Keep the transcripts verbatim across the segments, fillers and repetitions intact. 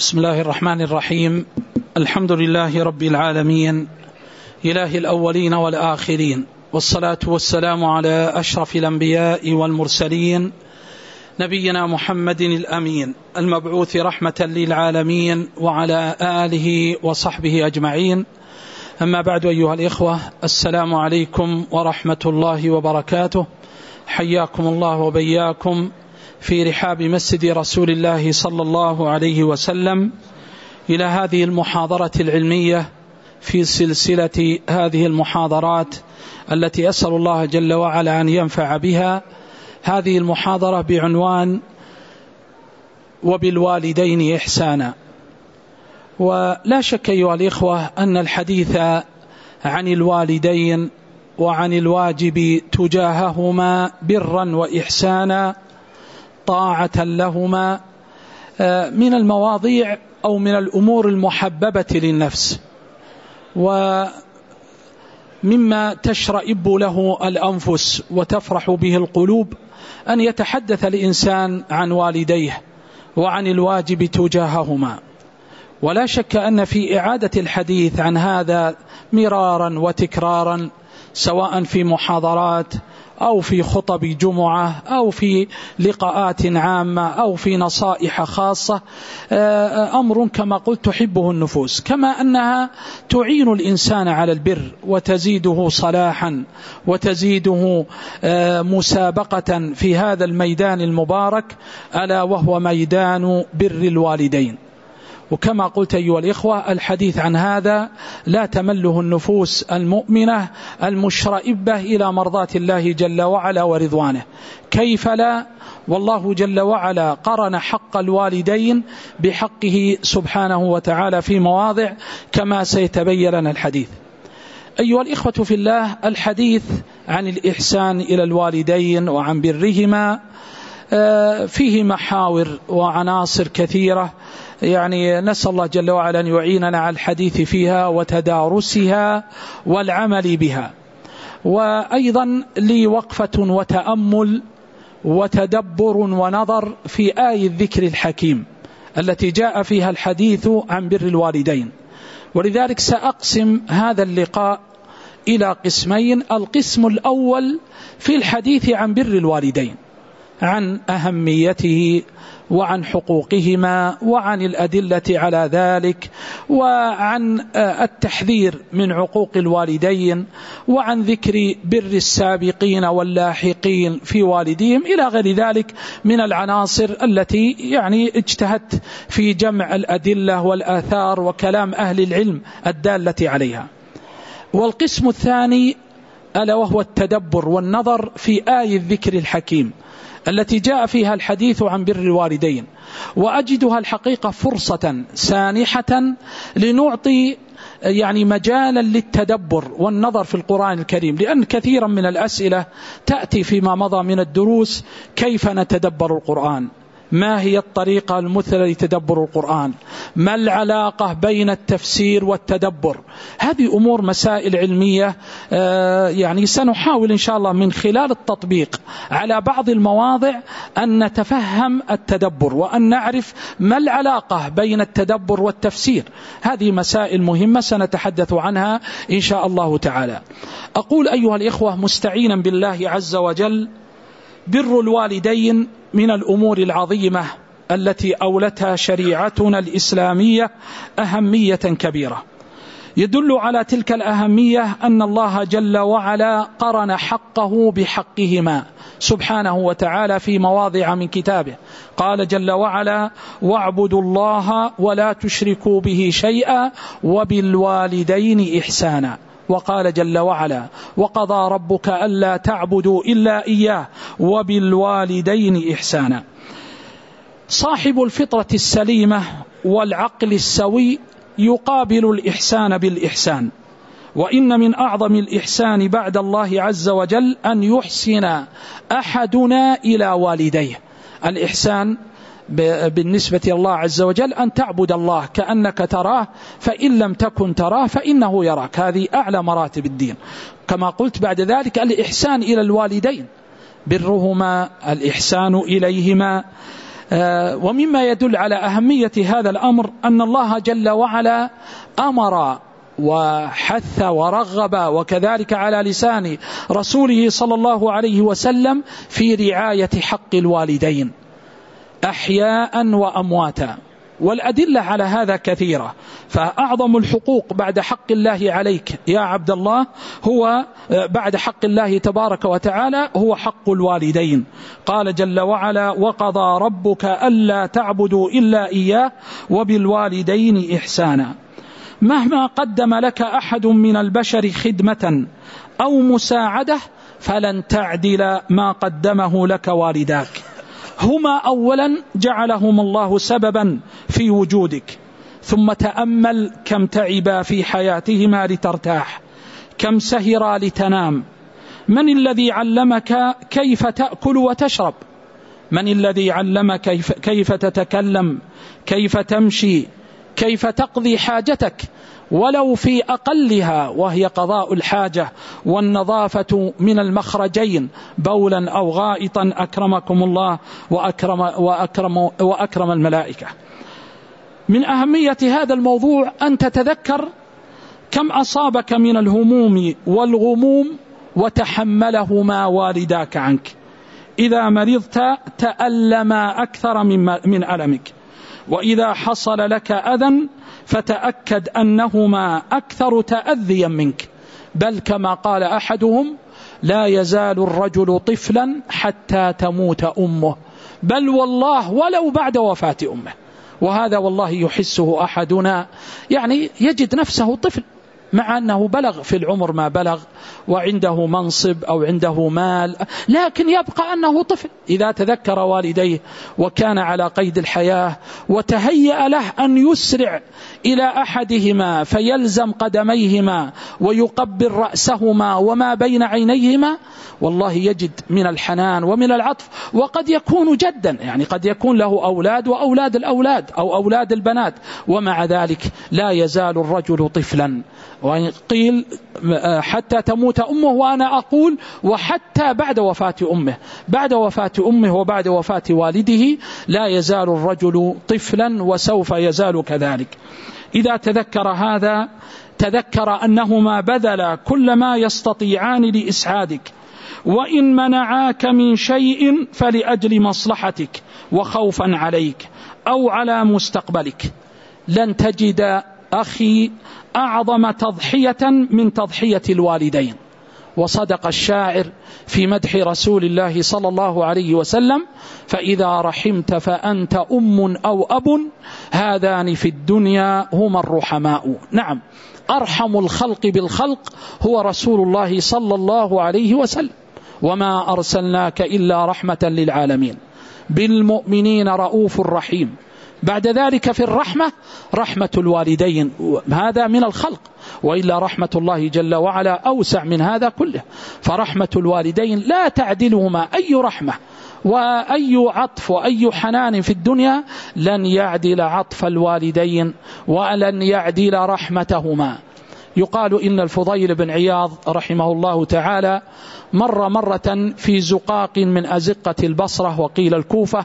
بسم الله الرحمن الرحيم. الحمد لله رب العالمين، إله الأولين والآخرين، والصلاة والسلام على أشرف الأنبياء والمرسلين، نبينا محمد الأمين المبعوث رحمة للعالمين، وعلى آله وصحبه أجمعين. أما بعد، أيها الإخوة، السلام عليكم ورحمة الله وبركاته. حياكم الله وبياكم في رحاب مسجد رسول الله صلى الله عليه وسلم إلى هذه المحاضرة العلمية في سلسلة هذه المحاضرات التي أسأل الله جل وعلا أن ينفع بها. هذه المحاضرة بعنوان وبالوالدين إحسانا. ولا شك أيها الإخوة أن الحديث عن الوالدين وعن الواجب تجاههما برا وإحسانا طاعة لهما من المواضيع أو من الأمور المحببة للنفس، ومما تشرئب له الأنفس وتفرح به القلوب أن يتحدث الإنسان عن والديه وعن الواجب تجاههما. ولا شك أن في إعادة الحديث عن هذا مرارا وتكرارا، سواء في محاضرات أو في خطب جمعة أو في لقاءات عامة أو في نصائح خاصة، أمر كما قلت تحبه النفوس، كما أنها تعين الإنسان على البر وتزيده صلاحا وتزيده مسابقة في هذا الميدان المبارك، ألا وهو ميدان بر الوالدين. وكما قلت أيها الإخوة، الحديث عن هذا لا تمله النفوس المؤمنة المشرئبة إلى مرضاة الله جل وعلا ورضوانه. كيف لا؟ والله جل وعلا قرن حق الوالدين بحقه سبحانه وتعالى في مواضع كما سيتبين لنا الحديث. أيها الإخوة في الله، الحديث عن الإحسان إلى الوالدين وعن برهما فيه محاور وعناصر كثيرة، يعني نسأل الله جل وعلا أن يعيننا على الحديث فيها وتدارسها والعمل بها. وأيضا لي وقفة وتأمل وتدبر ونظر في آية الذكر الحكيم التي جاء فيها الحديث عن بر الوالدين، ولذلك سأقسم هذا اللقاء إلى قسمين. القسم الأول في الحديث عن بر الوالدين، عن أهميته وعن حقوقهما وعن الأدلة على ذلك، وعن التحذير من عقوق الوالدين، وعن ذكر بر السابقين واللاحقين في والديهم، إلى غير ذلك من العناصر التي يعني اجتهدت في جمع الأدلة والآثار وكلام أهل العلم الدالة عليها. والقسم الثاني ألا وهو التدبر والنظر في آية الذكر الحكيم التي جاء فيها الحديث عن بر الوالدين، وأجدها الحقيقة فرصة سانحة لنعطي يعني مجالا للتدبر والنظر في القرآن الكريم، لأن كثيرا من الأسئلة تأتي فيما مضى من الدروس: كيف نتدبر القرآن؟ ما هي الطريقة المثلى لتدبر القرآن؟ ما العلاقة بين التفسير والتدبر؟ هذه أمور مسائل علمية، يعني سنحاول إن شاء الله من خلال التطبيق على بعض المواضع أن نتفهم التدبر وأن نعرف ما العلاقة بين التدبر والتفسير. هذه مسائل مهمة سنتحدث عنها إن شاء الله تعالى. أقول أيها الإخوة مستعينا بالله عز وجل: بر الوالدين من الأمور العظيمة التي أولتها شريعتنا الإسلامية أهمية كبيرة. يدل على تلك الأهمية أن الله جل وعلا قرن حقه بحقهما سبحانه وتعالى في مواضع من كتابه. قال جل وعلا: واعبدوا الله ولا تشركوا به شيئا وبالوالدين إحسانا. وقال جل وعلا: وقضى ربك ألا تعبدوا إلا إياه وبالوالدين إحسانا. صاحب الفطرة السليمة والعقل السوي يقابل الإحسان بالإحسان، وإن من أعظم الإحسان بعد الله عز وجل أن يحسن أحدنا إلى والديه. الإحسان بالنسبة الله عز وجل أن تعبد الله كأنك تراه، فإن لم تكن تراه فإنه يراك. هذه أعلى مراتب الدين. كما قلت بعد ذلك الإحسان إلى الوالدين، برهما، الإحسان إليهما، ومما يدل على أهمية هذا الأمر أن الله جل وعلا أمر وحث ورغب، وكذلك على لسان رسوله صلى الله عليه وسلم، في رعاية حق الوالدين أحياء وأمواتا. والأدلة على هذا كثيرة، فأعظم الحقوق بعد حق الله عليك يا عبد الله هو بعد حق الله تبارك وتعالى هو حق الوالدين. قال جل وعلا: وقضى ربك ألا تعبدوا إلا إياه وبالوالدين إحسانا. مهما قدم لك أحد من البشر خدمة أو مساعدة فلن تعدل ما قدمه لك والداك. هما أولا جعلهم الله سببا في وجودك، ثم تأمل كم تعبا في حياتهما لترتاح، كم سهرا لتنام. من الذي علمك كيف تأكل وتشرب؟ من الذي علمك كيف, كيف تتكلم، كيف تمشي، كيف تقضي حاجتك ولو في أقلها، وهي قضاء الحاجة والنظافة من المخرجين بولا أو غائطا، أكرمكم الله وأكرم, وأكرم, وأكرم الملائكة. من أهمية هذا الموضوع أن تتذكر كم أصابك من الهموم والغموم وتحملهما والداك عنك. إذا مرضت تألما أكثر من ألمك، وإذا حصل لك أذى فتأكد أنهما أكثر تأذيا منك. بل كما قال أحدهم: لا يزال الرجل طفلا حتى تموت أمه، بل والله ولو بعد وفاة أمه. وهذا والله يحسه أحدنا، يعني يجد نفسه طفل مع أنه بلغ في العمر ما بلغ وعنده منصب أو عنده مال، لكن يبقى أنه طفل. إذا تذكر والديه وكان على قيد الحياة وتهيأ له أن يسرع إلى أحدهما فيلزم قدميهما ويقبل رأسهما وما بين عينيهما، والله يجد من الحنان ومن العطف. وقد يكون جدا، يعني قد يكون له أولاد وأولاد الأولاد أو أولاد البنات، ومع ذلك لا يزال الرجل طفلا. وقيل حتى تموت أمه، وأنا أقول وحتى بعد وفاة أمه، بعد وفاة أمه وبعد وفاة والده لا يزال الرجل طفلا وسوف يزال كذلك. إذا تذكر هذا تذكر أنهما بذلا كل ما يستطيعان لإسعادك، وإن منعاك من شيء فلأجل مصلحتك وخوفا عليك أو على مستقبلك. لن تجد أخي أعظم تضحية من تضحية الوالدين. وصدق الشاعر في مدح رسول الله صلى الله عليه وسلم: فإذا رحمت فأنت أم أو أب، هذان في الدنيا هما الرحماء. نعم، أرحم الخلق بالخلق هو رسول الله صلى الله عليه وسلم، وما أرسلناك إلا رحمة للعالمين، بالمؤمنين رؤوف رحيم. بعد ذلك في الرحمة رحمة الوالدين، هذا من الخلق، وإلا رحمة الله جل وعلا أوسع من هذا كله. فرحمة الوالدين لا تعدلهما أي رحمة وأي عطف وأي حنان في الدنيا لن يعدل عطف الوالدين ولن يعدل رحمتهما. يقال إن الفضيل بن عياض رحمه الله تعالى مر مرة في زقاق من أزقة البصرة وقيل الكوفة،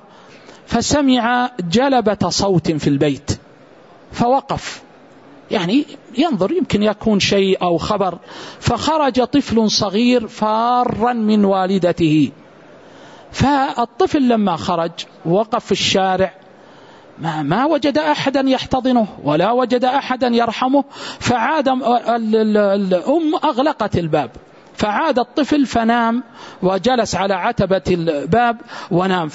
فسمع جلبة صوت في البيت فوقف، يعني ينظر يمكن يكون شيء أو خبر، فخرج طفل صغير فارا من والدته. فالطفل لما خرج وقف في الشارع ما, ما وجد أحدا يحتضنه ولا وجد أحدا يرحمه، فعاد الأم أغلقت الباب، فعاد الطفل فنام وجلس على عتبة الباب ونام.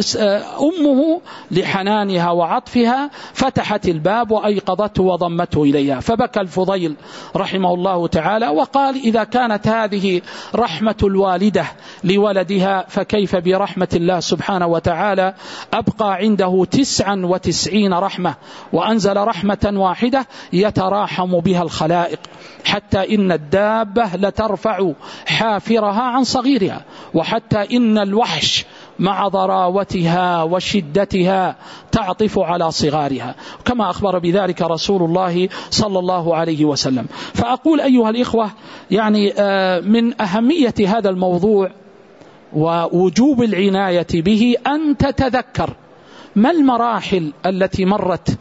فأمه لحنانها وعطفها فتحت الباب وأيقظته وضمته إليها، فبكى الفضيل رحمه الله تعالى وقال: إذا كانت هذه رحمة الوالدة لولدها فكيف برحمة الله سبحانه وتعالى؟ أبقى عنده تسعا وتسعين رحمة، وأنزل رحمة واحدة يتراحم بها الخلائق، حتى إن الدابة لترفع حافرها عن صغيرها، وحتى إن الوحش مع ضراوتها وشدتها تعطف على صغارها، كما أخبر بذلك رسول الله صلى الله عليه وسلم. فأقول أيها الإخوة، يعني من أهمية هذا الموضوع ووجوب العناية به أن تتذكر ما المراحل التي مرت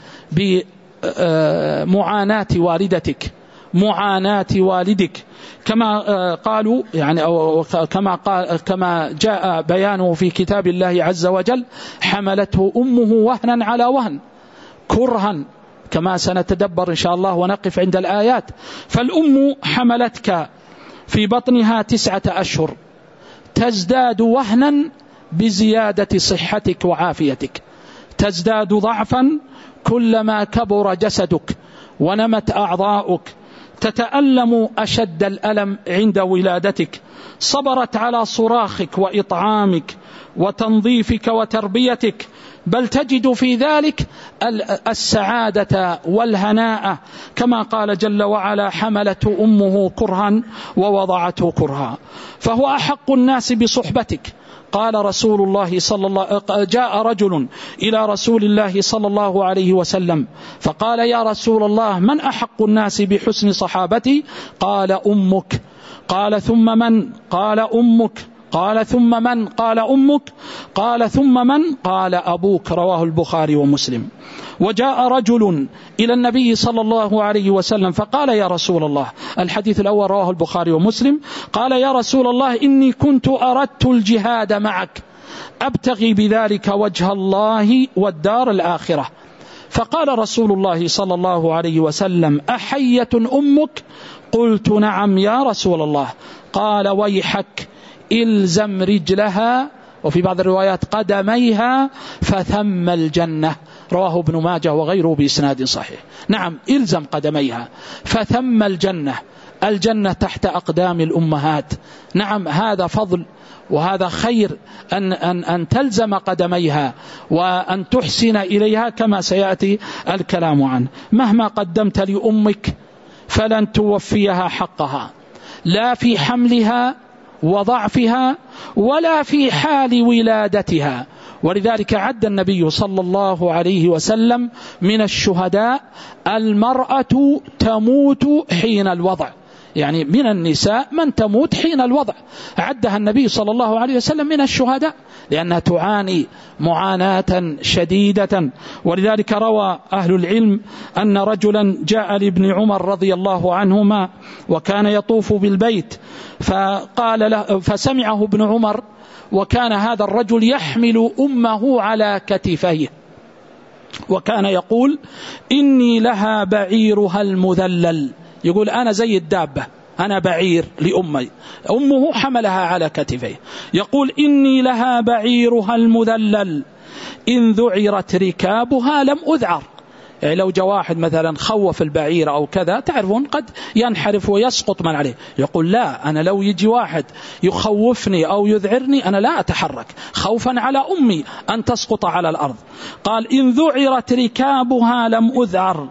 بمعاناة والدتك، معاناة والدك، كما قالوا يعني أو كما قال كما جاء بيانه في كتاب الله عز وجل: حملته أمه وهنا على وهن كرها، كما سنتدبر إن شاء الله ونقف عند الآيات. فالأم حملتك في بطنها تسعة أشهر، تزداد وهنا بزيادة صحتك وعافيتك، تزداد ضعفا كلما كبر جسدك ونمت أعضاؤك، تتألم أشد الألم عند ولادتك، صبرت على صراخك وإطعامك وتنظيفك وتربيتك، بل تجد في ذلك السعادة والهناء، كما قال جل وعلا: حملته أمه كرها ووضعته كرها. فهو أحق الناس بصحبتك. قال رسول الله صلى الله جاء رجل إلى رسول الله صلى الله عليه وسلم فقال: يا رسول الله، من أحق الناس بحسن صحابتي؟ قال: أمك. قال: ثم من؟ قال: أمك. قال: ثم من؟ قال: أمك. قال: ثم من؟ قال: أبوك. رواه البخاري ومسلم. وجاء رجل إلى النبي صلى الله عليه وسلم فقال: يا رسول الله، الحديث الأول رواه البخاري ومسلم، قال: يا رسول الله، إني كنت أردت الجهاد معك أبتغي بذلك وجه الله والدار الآخرة. فقال رسول الله صلى الله عليه وسلم: أحية أمك؟ قلت: نعم يا رسول الله. قال: ويحك، إلزم رجلها، وفي بعض الروايات قدميها، فثم الجنة. رواه ابن ماجه وغيره بإسناد صحيح. نعم، إلزم قدميها فثم الجنة. الجنة تحت أقدام الأمهات. نعم، هذا فضل وهذا خير أن, أن, أن تلزم قدميها وأن تحسن إليها، كما سيأتي الكلام عنه. مهما قدمت لأمك فلن توفيها حقها، لا في حملها وضعفها ولا في حال ولادتها. ولذلك عد النبي صلى الله عليه وسلم من الشهداء المرأة تموت حين الوضع، يعني من النساء من تموت حين الوضع، عدها النبي صلى الله عليه وسلم من الشهداء، لأنها تعاني معاناة شديدة. ولذلك روى أهل العلم أن رجلا جاء لابن عمر رضي الله عنهما وكان يطوف بالبيت، فقال له فسمعه ابن عمر، وكان هذا الرجل يحمل أمه على كتفيه، وكان يقول: إني لها بعيرها المذلل، يقول أنا زي الدابة، أنا بعير لأمي، أمه حملها على كتفيه، يقول: إني لها بعيرها المذلل، إن ذعرت ركابها لم أذعر. يعني لو جاء واحد مثلا خوف البعير أو كذا، تعرفون قد ينحرف ويسقط من عليه، يقول: لا، أنا لو يجي واحد يخوفني أو يذعرني أنا لا أتحرك خوفا على أمي أن تسقط على الأرض. قال: إن ذعرت ركابها لم أذعر،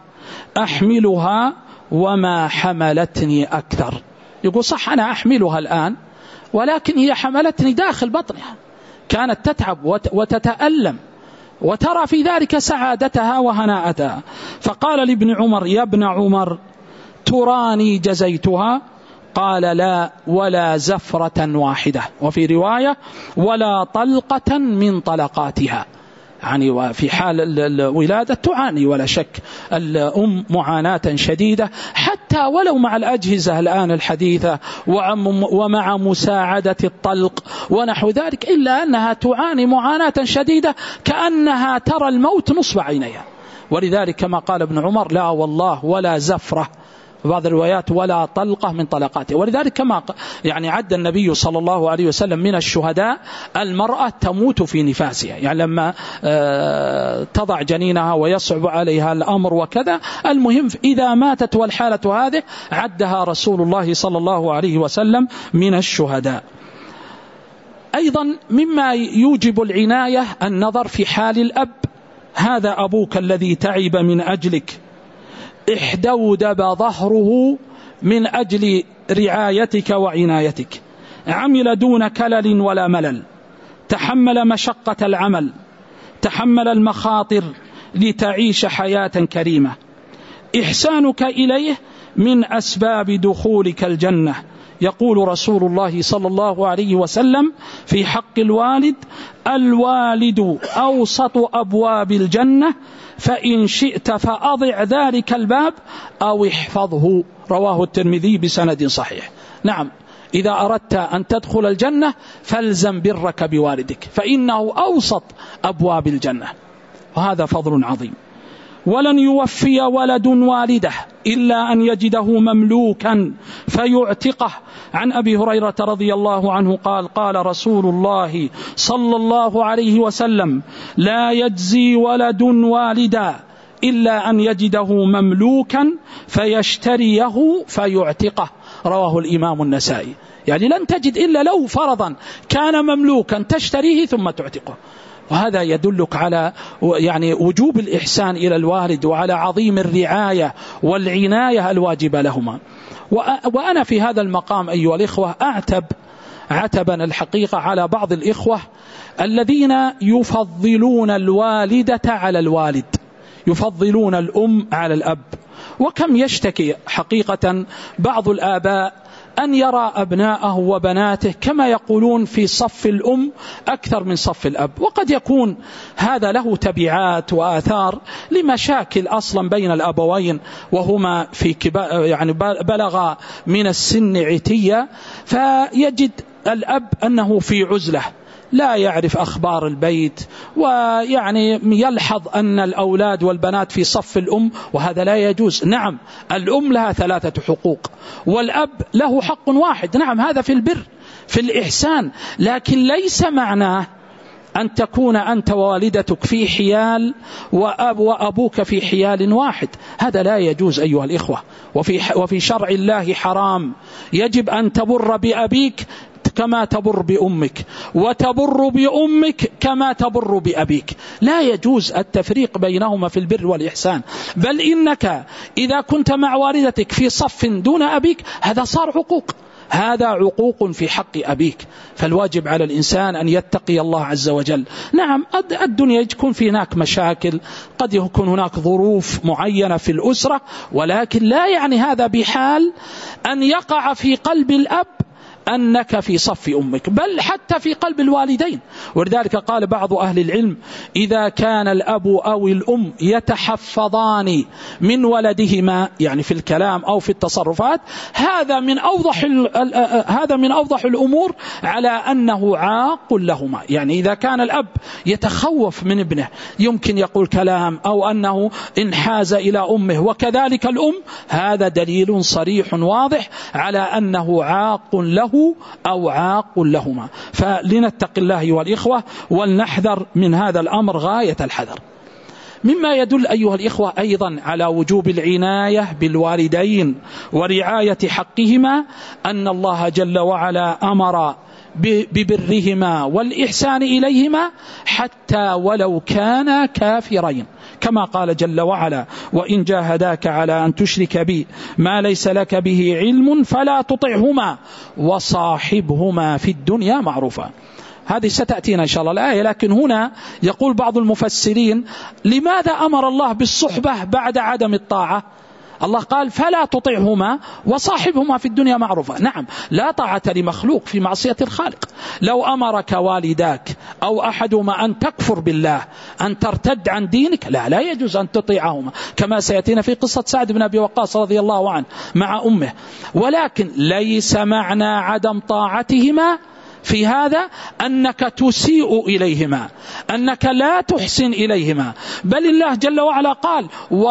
أحملها وما حملتني أكثر. يقول: صح، أنا أحملها الآن، ولكن هي حملتني داخل بطنها، كانت تتعب وتتألم، وترى في ذلك سعادتها وهناءتها. فقال لابن عمر: يا ابن عمر، تراني جزيتها؟ قال: لا، ولا زفرة واحدة، وفي رواية: ولا طلقة من طلقاتها. يعني وفي حال الولادة تعاني ولا شك الأم معاناة شديدة، حتى ولو مع الأجهزة الآن الحديثة ومع مساعدة الطلق ونحو ذلك، إلا أنها تعاني معاناة شديدة كأنها ترى الموت نصب عينيها. ولذلك كما قال ابن عمر: لا والله ولا زفرة، بعض الروايات ولا طلقة من طلقاته. ولذلك كما يعني عد النبي صلى الله عليه وسلم من الشهداء المرأة تموت في نفاسها، يعني لما تضع جنينها ويصعب عليها الأمر وكذا، المهم إذا ماتت والحالة هذه عدها رسول الله صلى الله عليه وسلم من الشهداء. أيضا مما يوجب العناية النظر في حال الأب. هذا أبوك الذي تعب من أجلك، احدودب ظهره من أجل رعايتك وعنايتك، عمل دون كلل ولا ملل، تحمل مشقة العمل، تحمل المخاطر لتعيش حياة كريمة. إحسانك إليه من أسباب دخولك الجنة، يقول رسول الله صلى الله عليه وسلم في حق الوالد: الوالد أوسط أبواب الجنة، فإن شئت فأضع ذلك الباب أو احفظه. رواه الترمذي بسند صحيح. نعم، إذا أردت أن تدخل الجنة فالزم برك بوالدك، فإنه أوسط أبواب الجنة، وهذا فضل عظيم. ولن يوفي ولد والده إلا أن يجده مملوكا فيعتقه. عن أبي هريرة رضي الله عنه قال: قال رسول الله صلى الله عليه وسلم: لا يجزي ولد والدا إلا أن يجده مملوكا فيشتريه فيعتقه. رواه الإمام النسائي. يعني لن تجد إلا لو فرضا كان مملوكا تشتريه ثم تعتقه. وهذا يدلك على يعني وجوب الإحسان إلى الوالد وعلى عظيم الرعاية والعناية الواجبة لهما. وأنا في هذا المقام أيها الإخوة أعتب عتبا الحقيقة على بعض الإخوة الذين يفضلون الوالدة على الوالد، يفضلون الأم على الأب. وكم يشتكي حقيقة بعض الآباء أن يرى أبناءه وبناته كما يقولون في صف الأم أكثر من صف الأب، وقد يكون هذا له تبعات وآثار لمشاكل أصلا بين الأبوين وهما في كبا يعني بلغ من السن عتية، فيجد الأب أنه في عزلة لا يعرف أخبار البيت، ويعني يلحظ أن الأولاد والبنات في صف الأم، وهذا لا يجوز. نعم، الأم لها ثلاثة حقوق والأب له حق واحد. نعم، هذا في البر في الإحسان، لكن ليس معناه أن تكون أنت ووالدتك في حيال وأب وأبوك في حيال واحد، هذا لا يجوز أيها الإخوة. وفي, وفي شرع الله حرام. يجب أن تبر بأبيك كما تبر بأمك، وتبر بأمك كما تبر بأبيك. لا يجوز التفريق بينهما في البر والإحسان، بل إنك إذا كنت مع والدتك في صف دون أبيك هذا صار عقوق، هذا عقوق في حق أبيك. فالواجب على الإنسان أن يتقي الله عز وجل. نعم، الدنيا يكون في هناك مشاكل، قد يكون هناك ظروف معينة في الأسرة، ولكن لا يعني هذا بحال أن يقع في قلب الأب أنك في صف أمك، بل حتى في قلب الوالدين. ولذلك قال بعض أهل العلم: إذا كان الأب أو الأم يتحفظان من ولدهما، يعني في الكلام أو في التصرفات، هذا من أوضح هذا من أوضح الأمور على أنه عاق لهما. يعني إذا كان الأب يتخوف من ابنه، يمكن يقول كلام أو أنه انحاز إلى أمه، وكذلك الأم، هذا دليل صريح واضح على أنه عاق له أو عاق لهما. فلنتق الله والإخوة ولنحذر من هذا الأمر غاية الحذر. مما يدل أيها الإخوة أيضا على وجوب العناية بالوالدين ورعاية حقهما أن الله جل وعلا أمر ببرهما والإحسان إليهما حتى ولو كانا كافرين، كما قال جل وعلا: وإن جاهداك على أن تشرك بي ما ليس لك به علم فلا تطعهما وصاحبهما في الدنيا معروفا. هذه ستأتينا إن شاء الله الآية، لكن هنا يقول بعض المفسرين: لماذا أمر الله بالصحبة بعد عدم الطاعة؟ الله قال: فلا تطعهما وصاحبهما في الدنيا معروفا. نعم، لا طاعة لمخلوق في معصية الخالق. لو أمرك والداك أو أحدهما أن تكفر بالله، أن ترتد عن دينك، لا لا يجوز أن تطيعهما، كما سيأتينا في قصة سعد بن أبي وقاص رضي الله عنه مع أمه. ولكن ليس معنى عدم طاعتهما في هذا أنك تسيء إليهما، أنك لا تحسن إليهما، بل الله جل وعلا قال: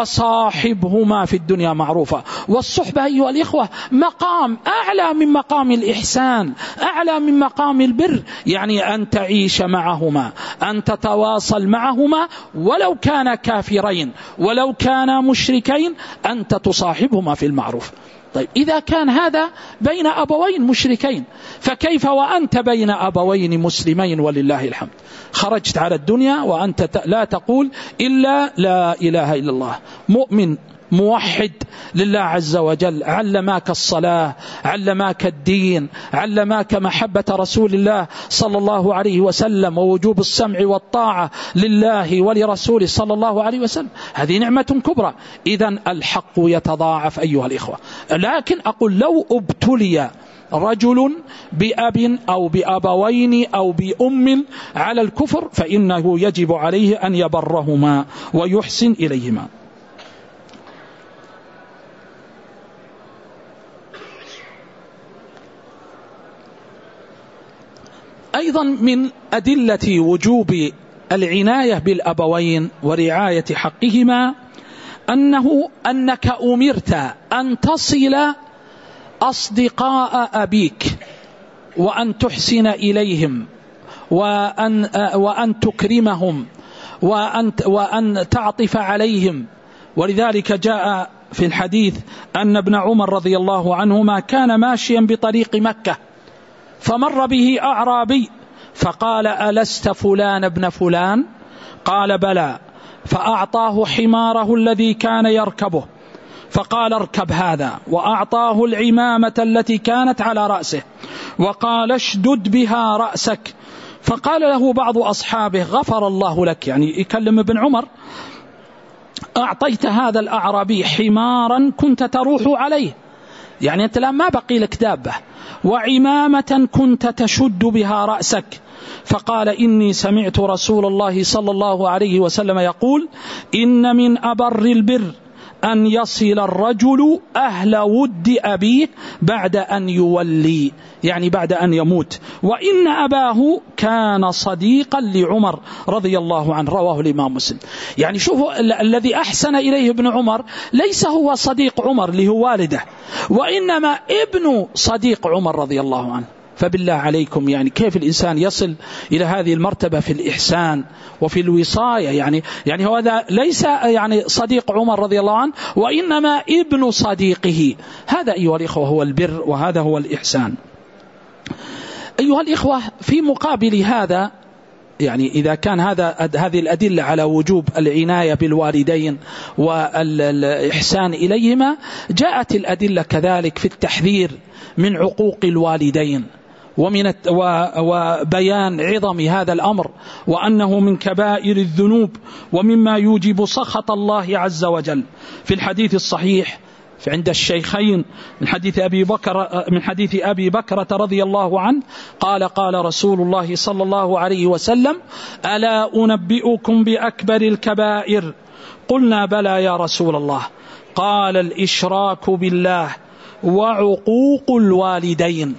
وصاحبهما في الدنيا معروفا. والصحبة أيها الإخوة مقام أعلى من مقام الإحسان، أعلى من مقام البر، يعني أن تعيش معهما، أن تتواصل معهما ولو كان كافرين ولو كان مشركين، أنت تصاحبهما في المعروف. طيب، إذا كان هذا بين أبوين مشركين، فكيف وأنت بين أبوين مسلمين ولله الحمد؟ خرجت على الدنيا وأنت لا تقول إلا لا إله إلا الله، مؤمن موحد لله عز وجل، علماك الصلاة، علماك الدين، علماك محبة رسول الله صلى الله عليه وسلم ووجوب السمع والطاعة لله ولرسوله صلى الله عليه وسلم. هذه نعمة كبرى. إذن الحق يتضاعف أيها الإخوة. لكن أقول لو ابتلي رجل بأب أو بأبوين أو بأم على الكفر فإنه يجب عليه أن يبرهما ويحسن إليهما. أيضا من أدلة وجوب العناية بالأبوين ورعاية حقهما أنه أنك أمرت أن تصل أصدقاء أبيك وأن تحسن إليهم وأن, وأن تكرمهم وأن, وأن تعطف عليهم. ولذلك جاء في الحديث أن ابن عمر رضي الله عنهما كان ماشيا بطريق مكة فمر به أعرابي فقال: ألست فلان ابن فلان؟ قال: بلى. فأعطاه حماره الذي كان يركبه فقال: اركب هذا، وأعطاه العمامة التي كانت على رأسه وقال: اشدد بها رأسك. فقال له بعض أصحابه: غفر الله لك، يعني يكلم ابن عمر، أعطيت هذا الأعرابي حمارا كنت تروح عليه، يعني أنت الآن ما بقي لك دابة، وعمامة كنت تشد بها رأسك. فقال: إني سمعت رسول الله صلى الله عليه وسلم يقول: إن من أبر البر أن يصل الرجل أهل ود أبيه بعد أن يولي، يعني بعد أن يموت، وإن أباه كان صديقا لعمر رضي الله عنه، رواه الإمام مسلم. يعني شوفوا الذي أحسن إليه ابن عمر ليس هو صديق عمر اللي هو والده، وإنما ابن صديق عمر رضي الله عنه. فبالله عليكم يعني كيف الإنسان يصل إلى هذه المرتبة في الإحسان وفي الوصاية؟ يعني يعني هذا ليس يعني صديق عمر رضي الله عنه، وإنما ابن صديقه. هذا أيها الإخوة هو البر، وهذا هو الإحسان. أيها الإخوة، في مقابل هذا، يعني إذا كان هذا هذه الأدلة على وجوب العناية بالوالدين والإحسان إليهما، جاءت الأدلة كذلك في التحذير من عقوق الوالدين ومن وبيان عظم هذا الأمر، وأنه من كبائر الذنوب ومما يوجب سخط الله عز وجل. في الحديث الصحيح عند الشيخين من حديث أبي بكر من حديث أبي بكرة رضي الله عنه قال: قال رسول الله صلى الله عليه وسلم: ألا أنبئكم بأكبر الكبائر؟ قلنا: بلى يا رسول الله. قال: الإشراك بالله وعقوق الوالدين،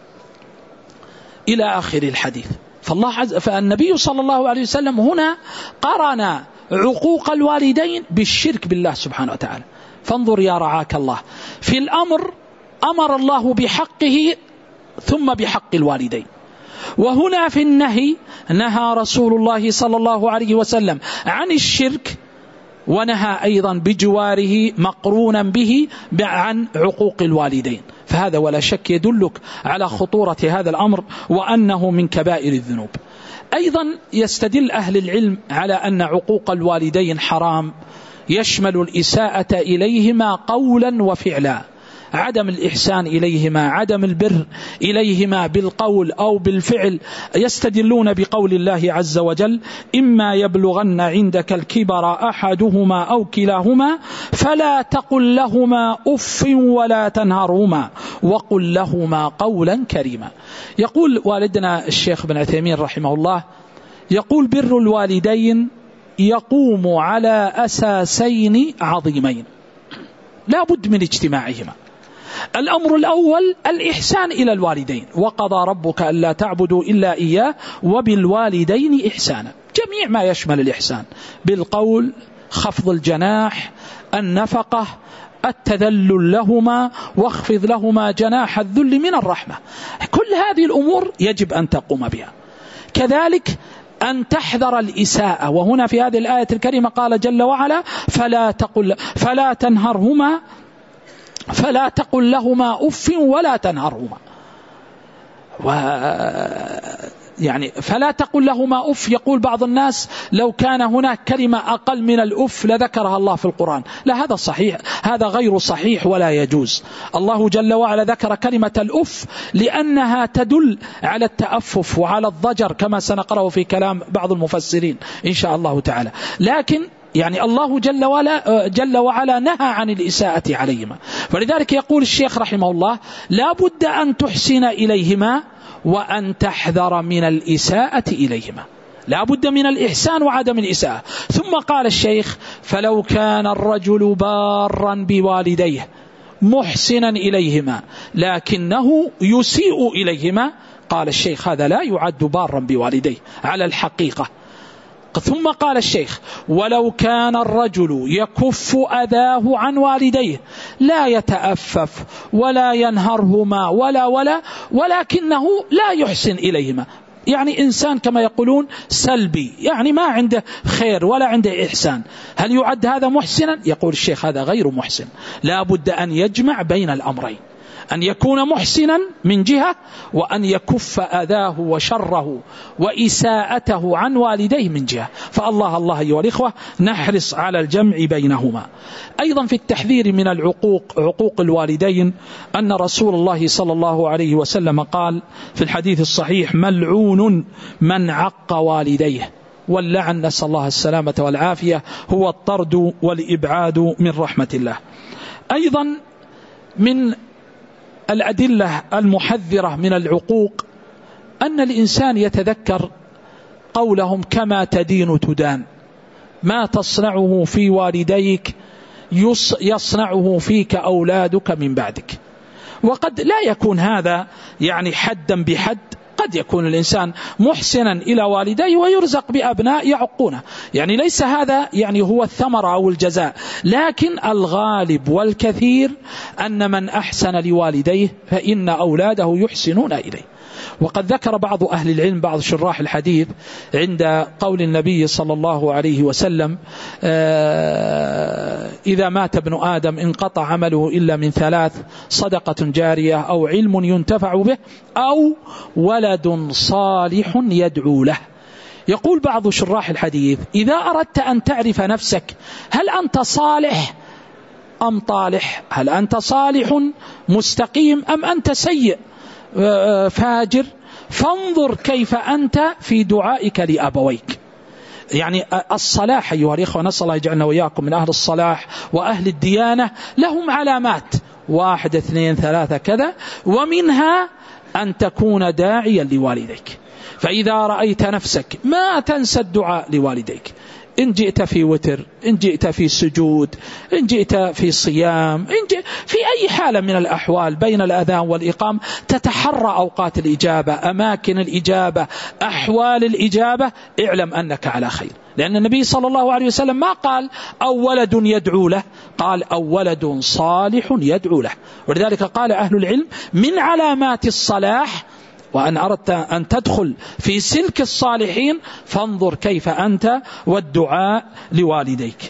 إلى آخر الحديث. فالله عز فالنبي صلى الله عليه وسلم هنا قرن عقوق الوالدين بالشرك بالله سبحانه وتعالى. فانظر يا رعاك الله، في الأمر أمر الله بحقه ثم بحق الوالدين، وهنا في النهي نهى رسول الله صلى الله عليه وسلم عن الشرك، ونهى أيضا بجواره مقرونا به عن عقوق الوالدين. فهذا ولا شك يدلك على خطورة هذا الأمر وأنه من كبائر الذنوب. أيضا يستدل أهل العلم على أن عقوق الوالدين حرام، يشمل الإساءة إليهما قولا وفعلا، عدم الإحسان إليهما، عدم البر إليهما بالقول أو بالفعل. يستدلون بقول الله عز وجل: إما يبلغن عندك الكبر أحدهما أو كلاهما فلا تقل لهما أف ولا تنهرهما وقل لهما قولا كريما. يقول والدنا الشيخ بن عثيمين رحمه الله، يقول: بر الوالدين يقوم على أساسين عظيمين لا بد من اجتماعهما. الأمر الأول الإحسان إلى الوالدين، وقضى ربك ألا تعبدوا إلا إياه وبالوالدين إحسانا، جميع ما يشمل الإحسان بالقول، خفض الجناح، النفقة، التذلل لهما، واخفض لهما جناح الذل من الرحمة. كل هذه الأمور يجب أن تقوم بها. كذلك أن تحذر الإساءة، وهنا في هذه الآية الكريمة قال جل وعلا: فلا تقل فلا تنهرهما فلا تقل لهما أف ولا تنهرهما. و يعني فلا تقل لهما أف، يقول بعض الناس لو كان هناك كلمة أقل من الأف لذكرها الله في القرآن. لا، هذا صحيح، هذا غير صحيح ولا يجوز. الله جل وعلا ذكر كلمة الأف لأنها تدل على التأفف وعلى الضجر، كما سنقرأه في كلام بعض المفسرين إن شاء الله تعالى. لكن يعني الله جل وعلا, جل وعلا نهى عن الإساءة عليهما. فلذلك يقول الشيخ رحمه الله لا بد أن تحسن إليهما وأن تحذر من الإساءة إليهما، لا بد من الإحسان وعدم الإساءة. ثم قال الشيخ فلو كان الرجل بارا بوالديه محسنا إليهما لكنه يسيء إليهما، قال الشيخ هذا لا يعد بارا بوالديه على الحقيقة. ثم قال الشيخ ولو كان الرجل يكف أذاه عن والديه لا يتأفف ولا ينهرهما ولا ولا ولكنه لا يحسن إليهما، يعني إنسان كما يقولون سلبي، يعني ما عنده خير ولا عنده إحسان، هل يعد هذا محسنا؟ يقول الشيخ هذا غير محسن، لا بد أن يجمع بين الأمرين، أن يكون محسنا من جهة وأن يكف أذاه وشره وإساءته عن والديه من جهة. فالله الله أيها الإخوة نحرص على الجمع بينهما. أيضا في التحذير من العقوق، عقوق الوالدين، أن رسول الله صلى الله عليه وسلم قال في الحديث الصحيح ملعون من عق والديه، واللعن نسأل الله السلامة والعافية هو الطرد والإبعاد من رحمة الله. أيضا من الأدلة المحذرة من العقوق أن الإنسان يتذكر قولهم كما تدين تدان، ما تصنعه في والديك يصنعه فيك أولادك من بعدك. وقد لا يكون هذا يعني حدا بحد، قد يكون الإنسان محسنا إلى والديه ويرزق بأبناء يعقونه، يعني ليس هذا يعني هو الثمرة أو الجزاء، لكن الغالب والكثير أن من أحسن لوالديه فإن أولاده يحسنون إليه. وقد ذكر بعض أهل العلم، بعض شراح الحديث، عند قول النبي صلى الله عليه وسلم إذا مات ابن آدم انقطع عمله إلا من ثلاث: صدقة جارية أو علم ينتفع به أو ولد صالح يدعو له. يقول بعض شراح الحديث إذا أردت أن تعرف نفسك هل أنت صالح أم طالح، هل أنت صالح مستقيم أم أنت سيء فاجر، فانظر كيف أنت في دعائك لأبويك. يعني الصلاح أيها الإخوة، نسأل الله يجعلنا وإياكم من أهل الصلاح وأهل الديانة، لهم علامات واحد اثنين ثلاثة كذا، ومنها أن تكون داعيا لوالديك. فإذا رأيت نفسك ما تنسى الدعاء لوالديك، إن جئت في وتر، إن جئت في سجود، إن جئت في صيام، إن جئت في أي حالة من الأحوال بين الأذان والإقام، تتحرى أوقات الإجابة، أماكن الإجابة، أحوال الإجابة، اعلم أنك على خير. لأن النبي صلى الله عليه وسلم ما قال أو ولد يدعو له، قال أو ولد صالح يدعو له. ولذلك قال أهل العلم من علامات الصلاح وأن أردت أن تدخل في سلك الصالحين فانظر كيف أنت والدعاء لوالديك.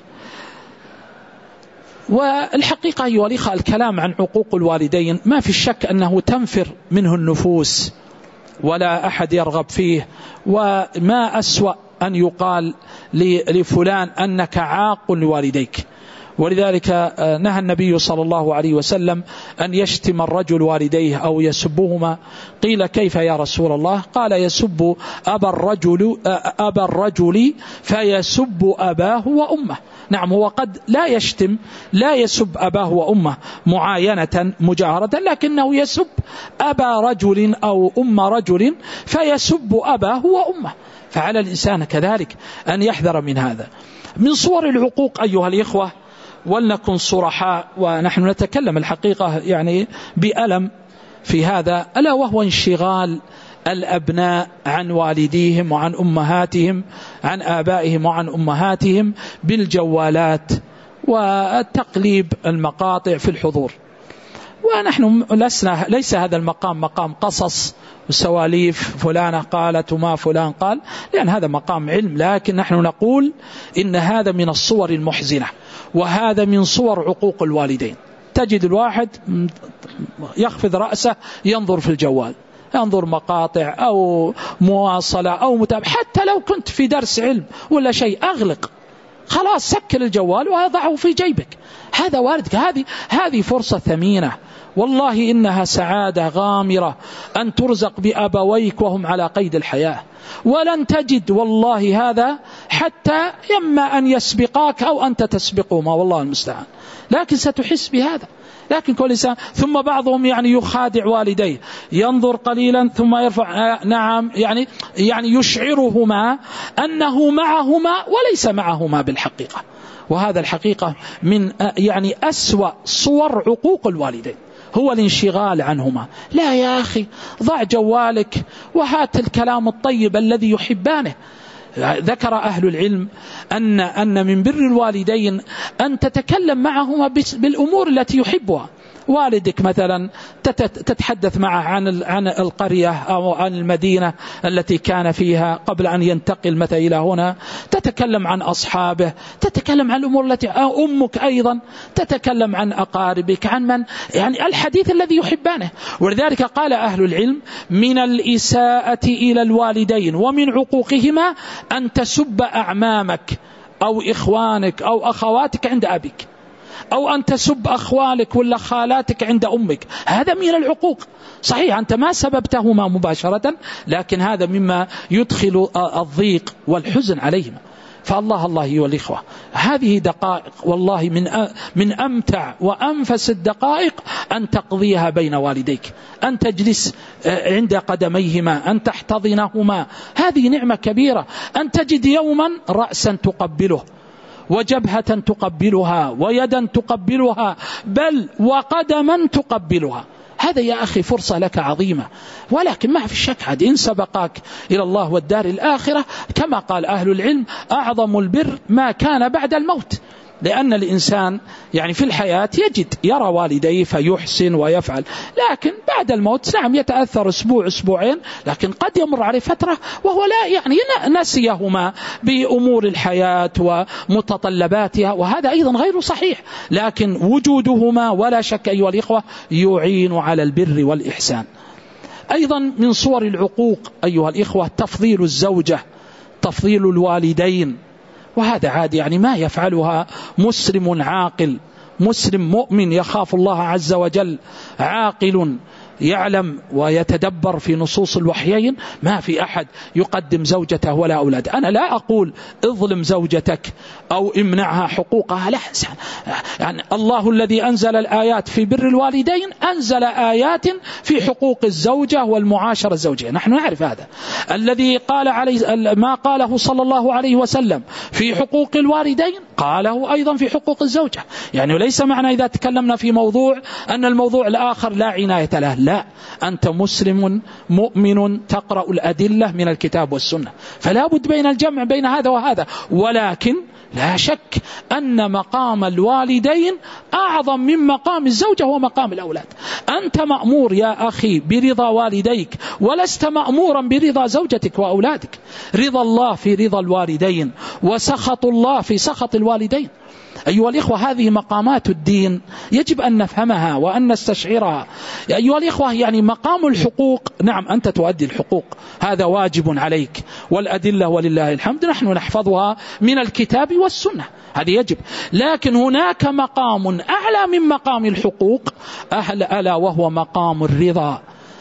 والحقيقة أيها الأخوة الكلام عن عقوق الوالدين ما في الشك أنه تنفر منه النفوس ولا أحد يرغب فيه، وما أسوأ أن يقال لفلان أنك عاق لوالديك. ولذلك نهى النبي صلى الله عليه وسلم أن يشتم الرجل والديه أو يسبهما. قيل كيف يا رسول الله؟ قال يسب أبا الرجل, أبا الرجل فيسب أباه وأمه. نعم، هو قد لا يشتم، لا يسب أباه وأمه معاينة مجاهرة، لكنه يسب أبا رجل أو أم رجل فيسب أباه وأمه. فعلى الإنسان كذلك أن يحذر من هذا. من صور العقوق أيها الإخوة، ولنكن صرحاء ونحن نتكلم الحقيقة يعني بألم في هذا، ألا وهو انشغال الأبناء عن والديهم وعن أمهاتهم، عن آبائهم وعن أمهاتهم بالجوالات وتقليب المقاطع في الحضور. ونحن لسنا ليس هذا المقام مقام قصص وسواليف فلانة قالت وما فلان قال، لأن هذا مقام علم، لكن نحن نقول إن هذا من الصور المحزنة، وهذا من صور عقوق الوالدين. تجد الواحد يخفض رأسه ينظر في الجوال، ينظر مقاطع أو مواصلة أو متابعة، حتى لو كنت في درس علم ولا شيء أغلق خلاص، سكر الجوال وضعه في جيبك. هذا واردك، هذه هذه فرصة ثمينة والله إنها سعادة غامرة أن ترزق بأبويك وهم على قيد الحياة، ولن تجد والله هذا حتى إما أن يسبقاك أو أنت تسبقهما، والله المستعان، لكن ستحس بهذا. لكن كل إنسان، ثم بعضهم يعني يخادع والديه، ينظر قليلا ثم يرفع نعم، يعني يعني يشعرهما أنه معهما وليس معهما بالحقيقة. وهذا الحقيقة من يعني أسوأ صور عقوق الوالدين، هو الانشغال عنهما. لا يا أخي، ضع جوالك وهات الكلام الطيب الذي يحبانه. ذكر أهل العلم أن أن من بر الوالدين أن تتكلم معهما بالأمور التي يحبها. والدك مثلا تتحدث معه عن عن القرية أو عن المدينة التي كان فيها قبل أن ينتقل مثلا إلى هنا، تتكلم عن أصحابه، تتكلم عن الأمور التي أمك أيضا تتكلم عن أقاربك، عن من يعني الحديث الذي يحبانه. ولذلك قال أهل العلم من الإساءة إلى الوالدين ومن عقوقهما أن تسب أعمامك أو إخوانك أو أخواتك عند أبيك، أو أن تسب أخوالك ولا خالاتك عند أمك. هذا من العقوق. صحيح أنت ما سببتهما مباشرة، لكن هذا مما يدخل الضيق والحزن عليهما. فالله الله أيها الإخوة، هذه دقائق والله من من أمتع وأنفس الدقائق أن تقضيها بين والديك، أن تجلس عند قدميهما، أن تحتضنهما. هذه نعمة كبيرة. أن تجد يوما رأسا تقبله، وجبهة تقبلها، ويدا تقبلها، بل وقدما تقبلها. هذا يا أخي فرصة لك عظيمة. ولكن ما في شك عاد إن سبقاك إلى الله والدار الآخرة، كما قال أهل العلم أعظم البر ما كان بعد الموت. لأن الإنسان يعني في الحياة يجد يرى والديه فيحسن ويفعل، لكن بعد الموت نعم يتأثر أسبوع أسبوعين، لكن قد يمر عليه فترة وهو لا يعني نسيهما بأمور الحياة ومتطلباتها، وهذا أيضا غير صحيح. لكن وجودهما ولا شك أيها الإخوة يعين على البر والإحسان. أيضا من صور العقوق أيها الإخوة تفضيل الزوجة، تفضيل الوالدين. وهذا عادي يعني ما يفعلها مسلم عاقل، مسلم مؤمن يخاف الله عز وجل، عاقل يعلم ويتدبر في نصوص الوحيين. ما في أحد يقدم زوجته ولا أولاد. أنا لا أقول اظلم زوجتك أو امنعها حقوقها، لا. يعني الله الذي أنزل الآيات في بر الوالدين أنزل آيات في حقوق الزوجة والمعاشرة الزوجية، نحن نعرف هذا. الذي قال عليه ما قاله صلى الله عليه وسلم في حقوق الوالدين قاله أيضا في حقوق الزوجة. يعني ليس معنى إذا تكلمنا في موضوع أن الموضوع الآخر لا عناية له، لا. أنت مسلم مؤمن تقرأ الأدلة من الكتاب والسنة، فلا بد بين الجمع بين هذا وهذا. ولكن لا شك أن مقام الوالدين أعظم من مقام الزوجة ومقام الأولاد. أنت مأمور يا أخي برضا والديك، ولست مأمورا برضا زوجتك وأولادك. رضا الله في رضا الوالدين، وسخط الله في سخط الوالدين. أيها الإخوة، هذه مقامات الدين يجب أن نفهمها وأن نستشعرها. أيها الإخوة، يعني مقام الحقوق، نعم أنت تؤدي الحقوق، هذا واجب عليك، والأدلة ولله الحمد نحن نحفظها من الكتاب والسنة، هذا يجب. لكن هناك مقام أعلى من مقام الحقوق، أهل ألا وهو مقام الرضا.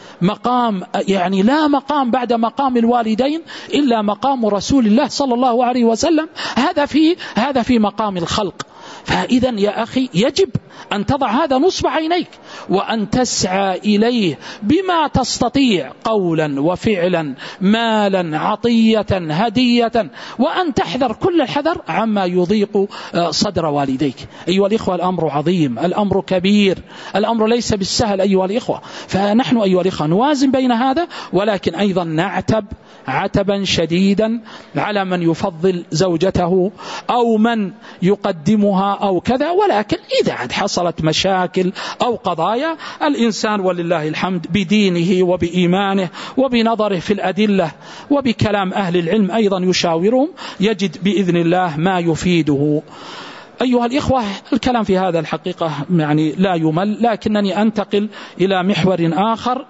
مقام يعني لا مقام بعد مقام الوالدين إلا مقام رسول الله صلى الله عليه وسلم. هذا في هذا في مقام الخلق. فإذا يا أخي يجب أن تضع هذا نصب عينيك، وأن تسعى إليه بما تستطيع قولا وفعلا، مالا، عطية، هدية، وأن تحذر كل الحذر عما يضيق صدر والديك. أيها الإخوة، الأمر عظيم، الأمر كبير، الأمر ليس بالسهل أيها الإخوة. فنحن أيها الإخوة نوازن بين هذا، ولكن أيضا نعتب عتبا شديدا على من يفضل زوجته أو من يقدمها أو كذا. ولكن إذا عاد حصلت مشاكل أو قضايا، الإنسان ولله الحمد بدينه وبإيمانه وبنظره في الأدلة وبكلام أهل العلم أيضا يشاورهم، يجد بإذن الله ما يفيده. أيها الإخوة، الكلام في هذا الحقيقة يعني لا يمل، لكنني أنتقل إلى محور آخر،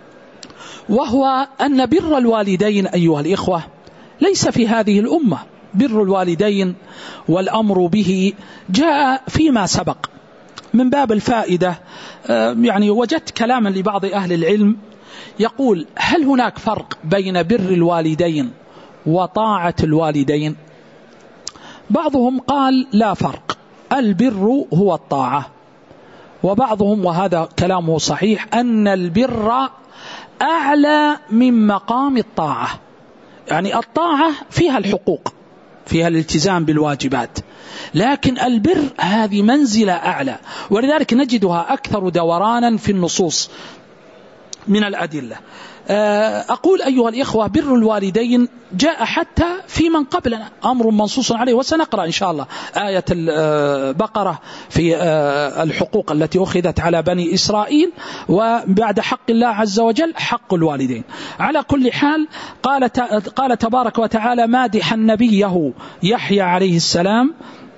وهو أن بر الوالدين أيها الإخوة ليس في هذه الأمة، بر الوالدين والأمر به جاء فيما سبق من باب الفائدة. يعني وجدت كلاما لبعض أهل العلم يقول: هل هناك فرق بين بر الوالدين وطاعة الوالدين؟ بعضهم قال لا فرق، البر هو الطاعة. وبعضهم، وهذا كلامه صحيح، أن البر أعلى من مقام الطاعة. يعني الطاعة فيها الحقوق، فيها الالتزام بالواجبات، لكن البر هذه منزلة أعلى، ولذلك نجدها أكثر دورانا في النصوص من الأدلة. أقول أيها الإخوة: بر الوالدين جاء حتى في من قبلنا، أمر منصوص عليه، وسنقرأ إن شاء الله آية البقرة في الحقوق التي أخذت على بني إسرائيل، وبعد حق الله عز وجل حق الوالدين. على كل حال، قال قال تبارك وتعالى مادحا نبيه يحيى عليه السلام: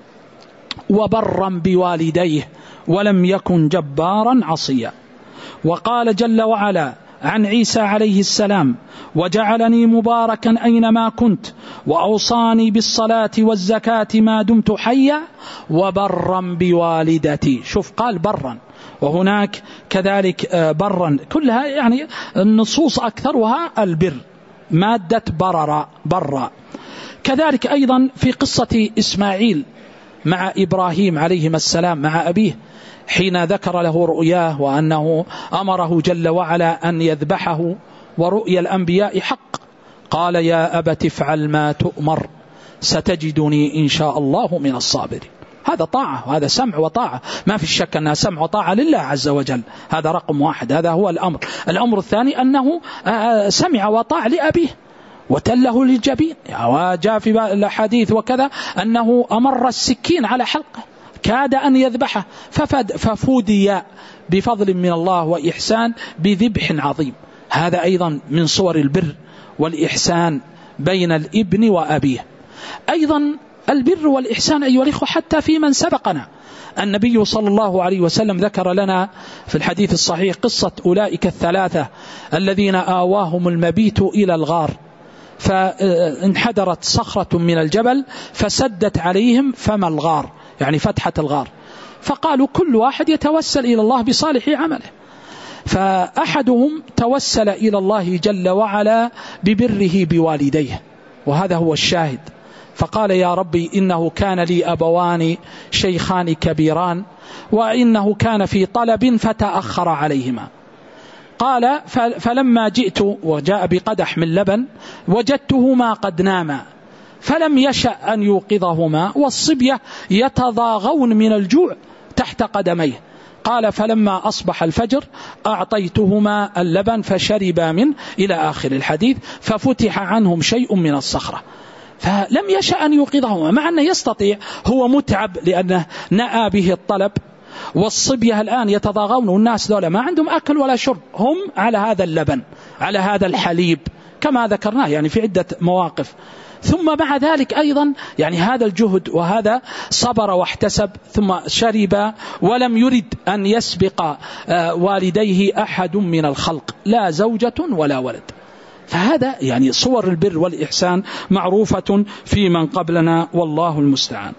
وبرا بوالديه ولم يكن جبارا عصيا. وقال جل وعلا عن عيسى عليه السلام: وجعلني مباركا أينما كنت وأوصاني بالصلاة والزكاة ما دمت حيا وبرا بوالدتي. شوف، قال برا، وهناك كذلك برا، كلها يعني النصوص أكثرها البر، مادة برر برا. كذلك أيضا في قصة إسماعيل مع إبراهيم عليهما السلام مع أبيه، حين ذكر له رؤياه وأنه أمره جل وعلا أن يذبحه، ورؤيا الأنبياء حق، قال: يا أبت افعل ما تؤمر ستجدني إن شاء الله من الصابرين. هذا طاعة، وهذا سمع وطاعة، ما في الشك أنها سمع وطاعة لله عز وجل، هذا رقم واحد، هذا هو الأمر. الأمر الثاني أنه سمع وطاع لأبيه وتله للجبين، وجاء في الحديث وكذا أنه أمر السكين على حلقه كاد أن يذبحه، ففودي بفضل من الله وإحسان بذبح عظيم. هذا أيضا من صور البر والإحسان بين الابن وأبيه. أيضا البر والإحسان أيها الإخوة حتى في من سبقنا. النبي صلى الله عليه وسلم ذكر لنا في الحديث الصحيح قصة أولئك الثلاثة الذين آواهم المبيت إلى الغار، فانحدرت صخرة من الجبل فسدت عليهم فم الغار، يعني فتحة الغار، فقالوا كل واحد يتوسل إلى الله بصالح عمله. فأحدهم توسل إلى الله جل وعلا ببره بوالديه، وهذا هو الشاهد، فقال: يا ربي إنه كان لي أبوان شيخان كبيران، وإنه كان في طلب فتأخر عليهما. قال: فلما جئت وجاء بقدح من لبن وجدتهما قد ناما، فلم يشأ أن يوقظهما، والصبية يتضاغون من الجوع تحت قدميه. قال: فلما أصبح الفجر أعطيتهما اللبن فشربا منه، إلى آخر الحديث، ففتح عنهم شيء من الصخرة. فلم يشأ أن يوقظهما، مع أنه يستطيع، هو متعب لأنه نأى به الطلب، والصبية الآن يتضاغون، والناس دولة ما عندهم أكل ولا شرب، هم على هذا اللبن، على هذا الحليب، كما ذكرناه يعني في عدة مواقف. ثم مع ذلك أيضا يعني هذا الجهد، وهذا صبر واحتسب، ثم شرب ولم يرد أن يسبق والديه أحد من الخلق، لا زوجة ولا ولد. فهذا يعني صور البر والإحسان معروفة في من قبلنا، والله المستعان.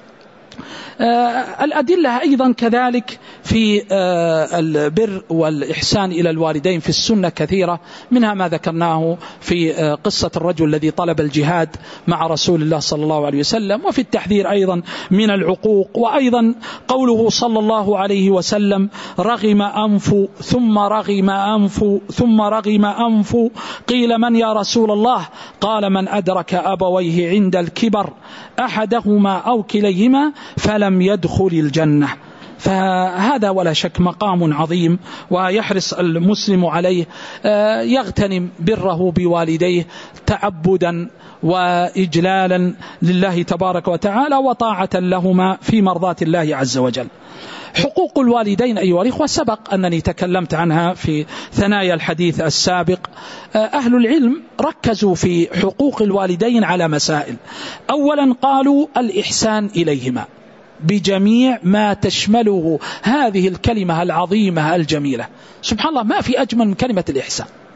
آه الأدلة أيضا كذلك في آه البر والإحسان إلى الوالدين في السنة كثيرة، منها ما ذكرناه في آه قصة الرجل الذي طلب الجهاد مع رسول الله صلى الله عليه وسلم، وفي التحذير أيضا من العقوق، وأيضا قوله صلى الله عليه وسلم: رغم أنف ثم رغم أنف ثم رغم أنف، قيل من يا رسول الله؟ قال: من أدرك أبويه عند الكبر أحدهما أو كليهما فلم يدخل الجنة. فهذا ولا شك مقام عظيم، ويحرص المسلم عليه، يغتنم بره بوالديه تعبدا وإجلالا لله تبارك وتعالى، وطاعة لهما في مرضاة الله عز وجل. حقوق الوالدين أيها الإخوة سبق أنني تكلمت عنها في ثنايا الحديث السابق. أهل العلم ركزوا في حقوق الوالدين على مسائل. أولا قالوا الإحسان إليهما بجميع ما تشمله هذه الكلمة العظيمة الجميلة. سبحان الله، ما في أجمل من كلمة الإحسان.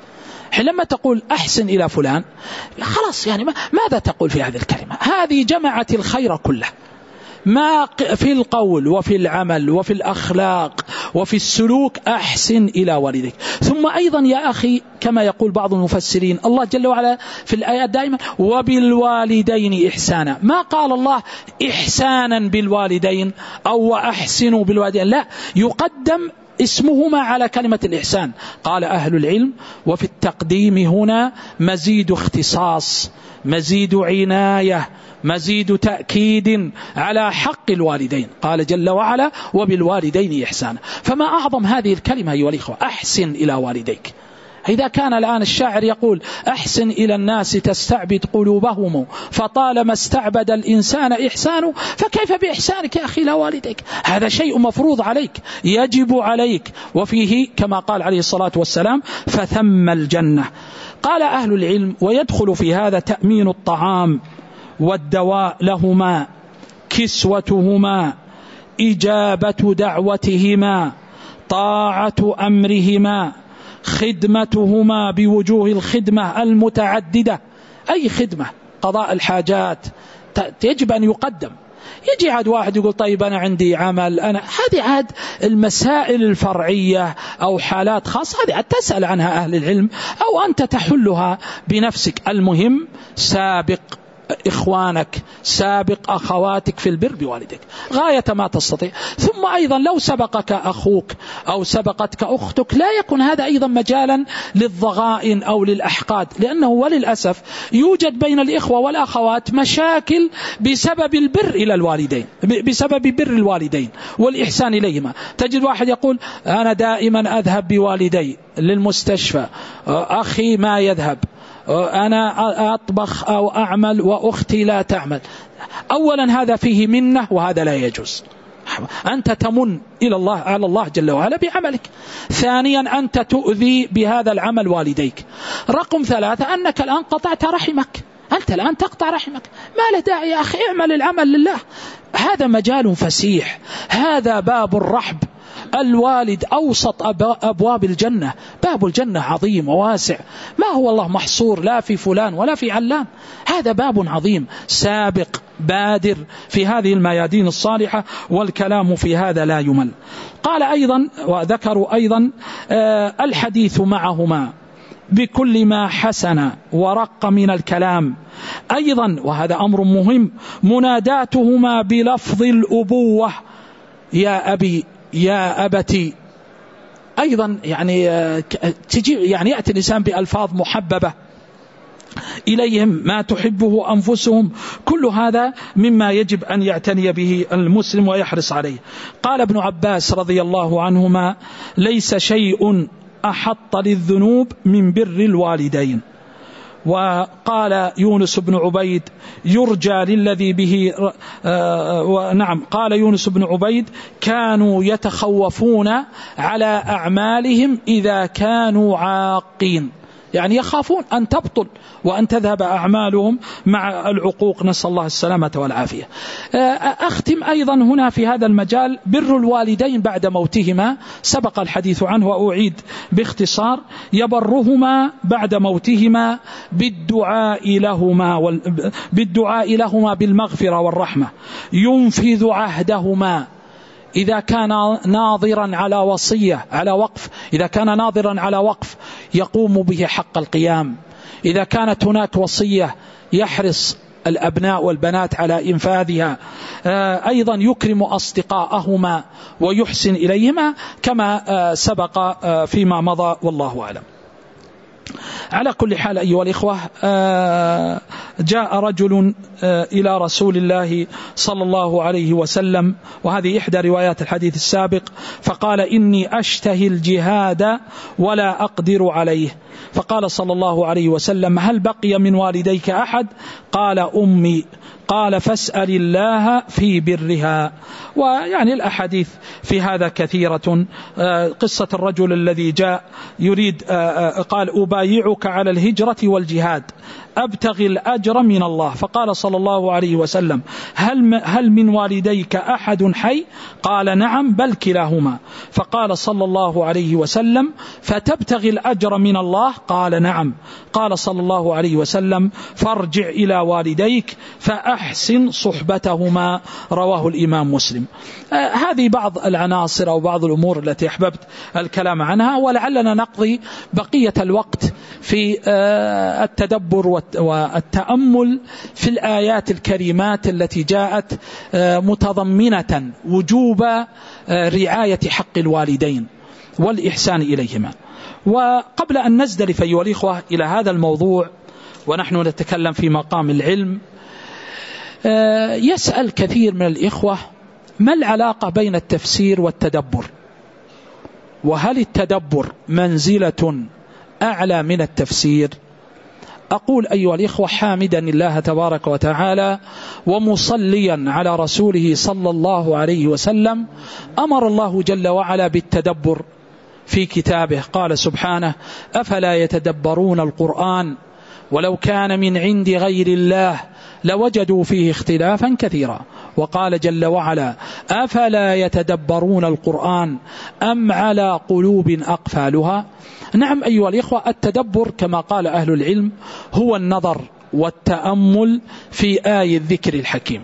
حين لما تقول أحسن إلى فلان خلاص يعني ماذا تقول في هذه الكلمة؟ هذه جمعت الخير كله، ما في القول وفي العمل وفي الأخلاق وفي السلوك، أحسن إلى والديك. ثم أيضا يا أخي كما يقول بعض المفسرين الله جل وعلا في الآيات دائما وبالوالدين إحسانا، ما قال الله إحسانا بالوالدين أو أحسنوا بالوالدين، لا، يقدم اسمهما على كلمة الإحسان. قال أهل العلم وفي التقديم هنا مزيد اختصاص، مزيد عناية، مزيد تأكيد على حق الوالدين. قال جل وعلا وبالوالدين إحسانا. فما أعظم هذه الكلمة أيها الإخوة، أحسن إلى والديك. إذا كان الآن الشاعر يقول أحسن إلى الناس تستعبد قلوبهم فطالما استعبد الإنسان إحسانه، فكيف بإحسانك يا أخي إلى والديك؟ هذا شيء مفروض عليك، يجب عليك، وفيه كما قال عليه الصلاة والسلام فثم الجنة. قال أهل العلم ويدخل في هذا تأمين الطعام والدواء لهما، كسوتهما، إجابة دعوتهما، طاعة أمرهما، خدمتهما بوجوه الخدمة المتعددة، أي خدمة، قضاء الحاجات يجب أن يقدم. يجي عاد واحد يقول طيب أنا عندي عمل، أنا هذه عاد المسائل الفرعية أو حالات خاصة، هذه تسأل عنها أهل العلم أو أنت تحلها بنفسك. المهم سابق إخوانك، سابق أخواتك في البر بوالدك غاية ما تستطيع. ثم أيضا لو سبقك أخوك أو سبقتك أختك لا يكون هذا أيضا مجالا للضغائن أو للأحقاد، لأنه وللأسف يوجد بين الإخوة والأخوات مشاكل بسبب البر إلى الوالدين، بسبب بر الوالدين والإحسان إليهما. تجد واحد يقول أنا دائما أذهب بوالدي للمستشفى، أخي ما يذهب، أنا أطبخ أو أعمل وأختي لا تعمل. أولا هذا فيه منة وهذا لا يجوز، أنت تمن إلى الله على الله جل وعلا بعملك. ثانيا أنت تؤذي بهذا العمل والديك. رقم ثلاثة أنك الآن قطعت رحمك، أنت الآن تقطع رحمك، ما له داعي يا أخي، اعمل العمل لله. هذا مجال فسيح، هذا باب الرحب. الوالد أوسط أبواب الجنة، باب الجنة عظيم وواسع، ما هو الله محصور لا في فلان ولا في علان، هذا باب عظيم. سابق بادر في هذه الميادين الصالحة، والكلام في هذا لا يمل. قال أيضا وذكروا أيضا آه الحديث معهما بكل ما حسن ورق من الكلام. أيضا وهذا أمر مهم مناداتهما بلفظ الأبوة، يا أبي يا أبتي. أيضا يعني تجي يعني يأتي الإنسان بألفاظ محببة إليهم ما تحبه أنفسهم، كل هذا مما يجب أن يعتني به المسلم ويحرص عليه. قال ابن عباس رضي الله عنهما ليس شيء أحط للذنوب من بر الوالدين. وقال يونس بن عبيد يرجى للذي به آه ونعم قال يونس بن عبيد كانوا يتخوفون على أعمالهم إذا كانوا عاقين، يعني يخافون أن تبطل وأن تذهب أعمالهم مع العقوق، نسأل الله السلامة والعافية. أختم أيضا هنا في هذا المجال بر الوالدين بعد موتهما، سبق الحديث عنه وأعيد باختصار. يبرهما بعد موتهما بالدعاء لهما بالدعاء لهما بالمغفرة والرحمة، ينفذ عهدهما إذا كان ناظرا على وصية على وقف، إذا كان ناظرا على وقف يقوم به حق القيام، إذا كانت هناك وصية يحرص الأبناء والبنات على إنفاذها. أيضا يكرم أصدقاءهما ويحسن إليهما كما سبق فيما مضى، والله أعلم. على كل حال أيها الإخوة، جاء رجل إلى رسول الله صلى الله عليه وسلم، وهذه إحدى روايات الحديث السابق، فقال إني أشتهي الجهاد ولا أقدر عليه. فقال صلى الله عليه وسلم هل بقي من والديك أحد؟ قال أمي. قال فاسأل الله في برها. ويعني الأحاديث في هذا كثيرة. قصة الرجل الذي جاء يريد قال أبايعك على الهجرة والجهاد، أبتغي الأجر من الله. فقال صلى الله عليه وسلم هل, هل من والديك أحد حي؟ قال نعم بل كلاهما. فقال صلى الله عليه وسلم فتبتغي الأجر من الله؟ قال نعم. قال صلى الله عليه وسلم فارجع إلى والديك فأحسن صحبتهما. رواه الإمام مسلم. آه هذه بعض العناصر أو بعض الأمور التي أحببت الكلام عنها، ولعلنا نقضي بقية الوقت في آه التدبر والتأمل في الآيات الكريمات التي جاءت آه متضمنة وجوب آه رعاية حق الوالدين والإحسان إليهما. وقبل أن نزدلف أيها الإخوة إلى هذا الموضوع ونحن نتكلم في مقام العلم، آه يسأل كثير من الإخوة ما العلاقة بين التفسير والتدبر؟ وهل التدبر منزلة أعلى من التفسير؟ أقول أيها الإخوة حامدا الله تبارك وتعالى ومصليا على رسوله صلى الله عليه وسلم، أمر الله جل وعلا بالتدبر في كتابه. قال سبحانه أفلا يتدبرون القرآن ولو كان من عند غير الله لوجدوا فيه اختلافا كثيرا. وقال جل وعلا أفلا يتدبرون القرآن أم على قلوب أقفالها. نعم أيها الإخوة، التدبر كما قال أهل العلم هو النظر والتأمل في آي الذكر الحكيم.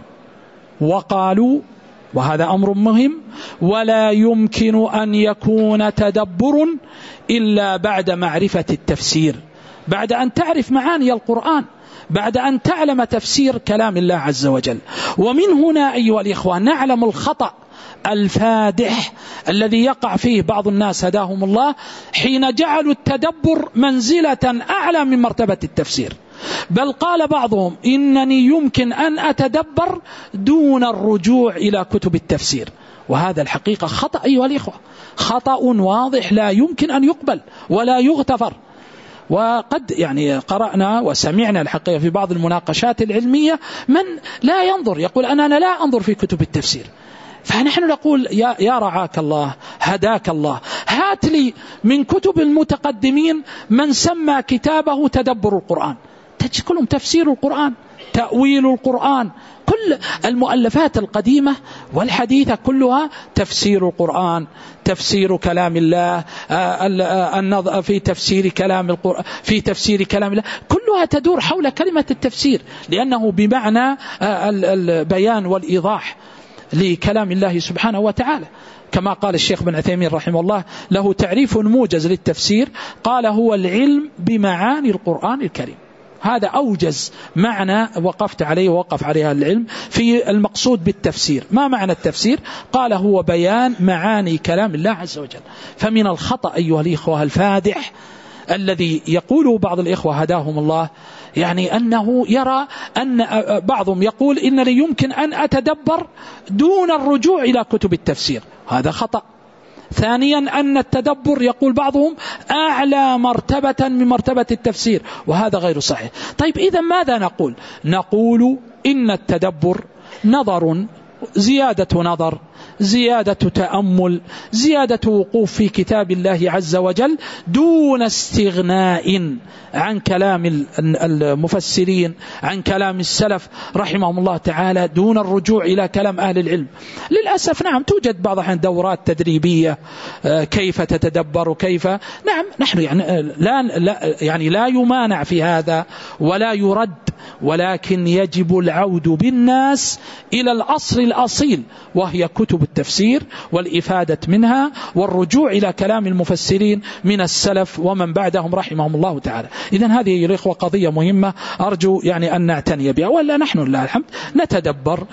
وقالوا، وهذا أمر مهم، ولا يمكن أن يكون تدبر إلا بعد معرفة التفسير، بعد أن تعرف معاني القرآن، بعد أن تعلم تفسير كلام الله عز وجل. ومن هنا أيها الإخوة نعلم الخطأ الفادح الذي يقع فيه بعض الناس هداهم الله حين جعلوا التدبر منزلة أعلى من مرتبة التفسير. بل قال بعضهم إنني يمكن أن أتدبر دون الرجوع إلى كتب التفسير، وهذا الحقيقة خطأ أيها الإخوة، خطأ واضح لا يمكن أن يقبل ولا يغتفر. وقد يعني قرأنا وسمعنا الحقيقة في بعض المناقشات العلمية من لا ينظر، يقول أنا لا أنظر في كتب التفسير. فنحن نقول يا, يا رعاك الله هداك الله، هات لي من كتب المتقدمين من سمى كتابه تدبر القرآن، تجد كلهم تفسير القرآن، تأويل القرآن، كل المؤلفات القديمة والحديثة كلها تفسير القرآن، تفسير كلام الله، النظر في تفسير كلام القرآن، في تفسير كلام الله، كلها تدور حول كلمة التفسير، لأنه بمعنى البيان والإيضاح لكلام الله سبحانه وتعالى. كما قال الشيخ بن عثيمين رحمه الله له تعريف موجز للتفسير، قال هو العلم بمعاني القرآن الكريم. هذا أوجز معنى وقفت عليه ووقف عليها العلم في المقصود بالتفسير. ما معنى التفسير؟ قال هو بيان معاني كلام الله عز وجل. فمن الخطأ أيها الإخوة الفادح الذي يقوله بعض الإخوة هداهم الله، يعني أنه يرى أن بعضهم يقول إنني يمكن أن أتدبر دون الرجوع إلى كتب التفسير، هذا خطأ. ثانيا أن التدبر يقول بعضهم أعلى مرتبة من مرتبة التفسير، وهذا غير صحيح. طيب إذا ماذا نقول؟ نقول إن التدبر نظر، زيادة نظر، زيادة تأمل، زيادة وقوف في كتاب الله عز وجل دون استغناء عن كلام المفسرين، عن كلام السلف رحمهم الله تعالى، دون الرجوع إلى كلام أهل العلم. للأسف نعم توجد بعض الأحيان دورات تدريبية كيف تتدبر كيف، نعم نحن يعني لا, لا يعني لا يمانع في هذا ولا يرد، ولكن يجب العود بالناس إلى الأصل الأصيل، وهي كتب التفسير والإفادة منها والرجوع إلى كلام المفسرين من السلف ومن بعدهم رحمهم الله تعالى. إذن هذه الإخوة قضية مهمة أرجو يعني أن نعتني بها، ولا نحن لله الحمد نتدبر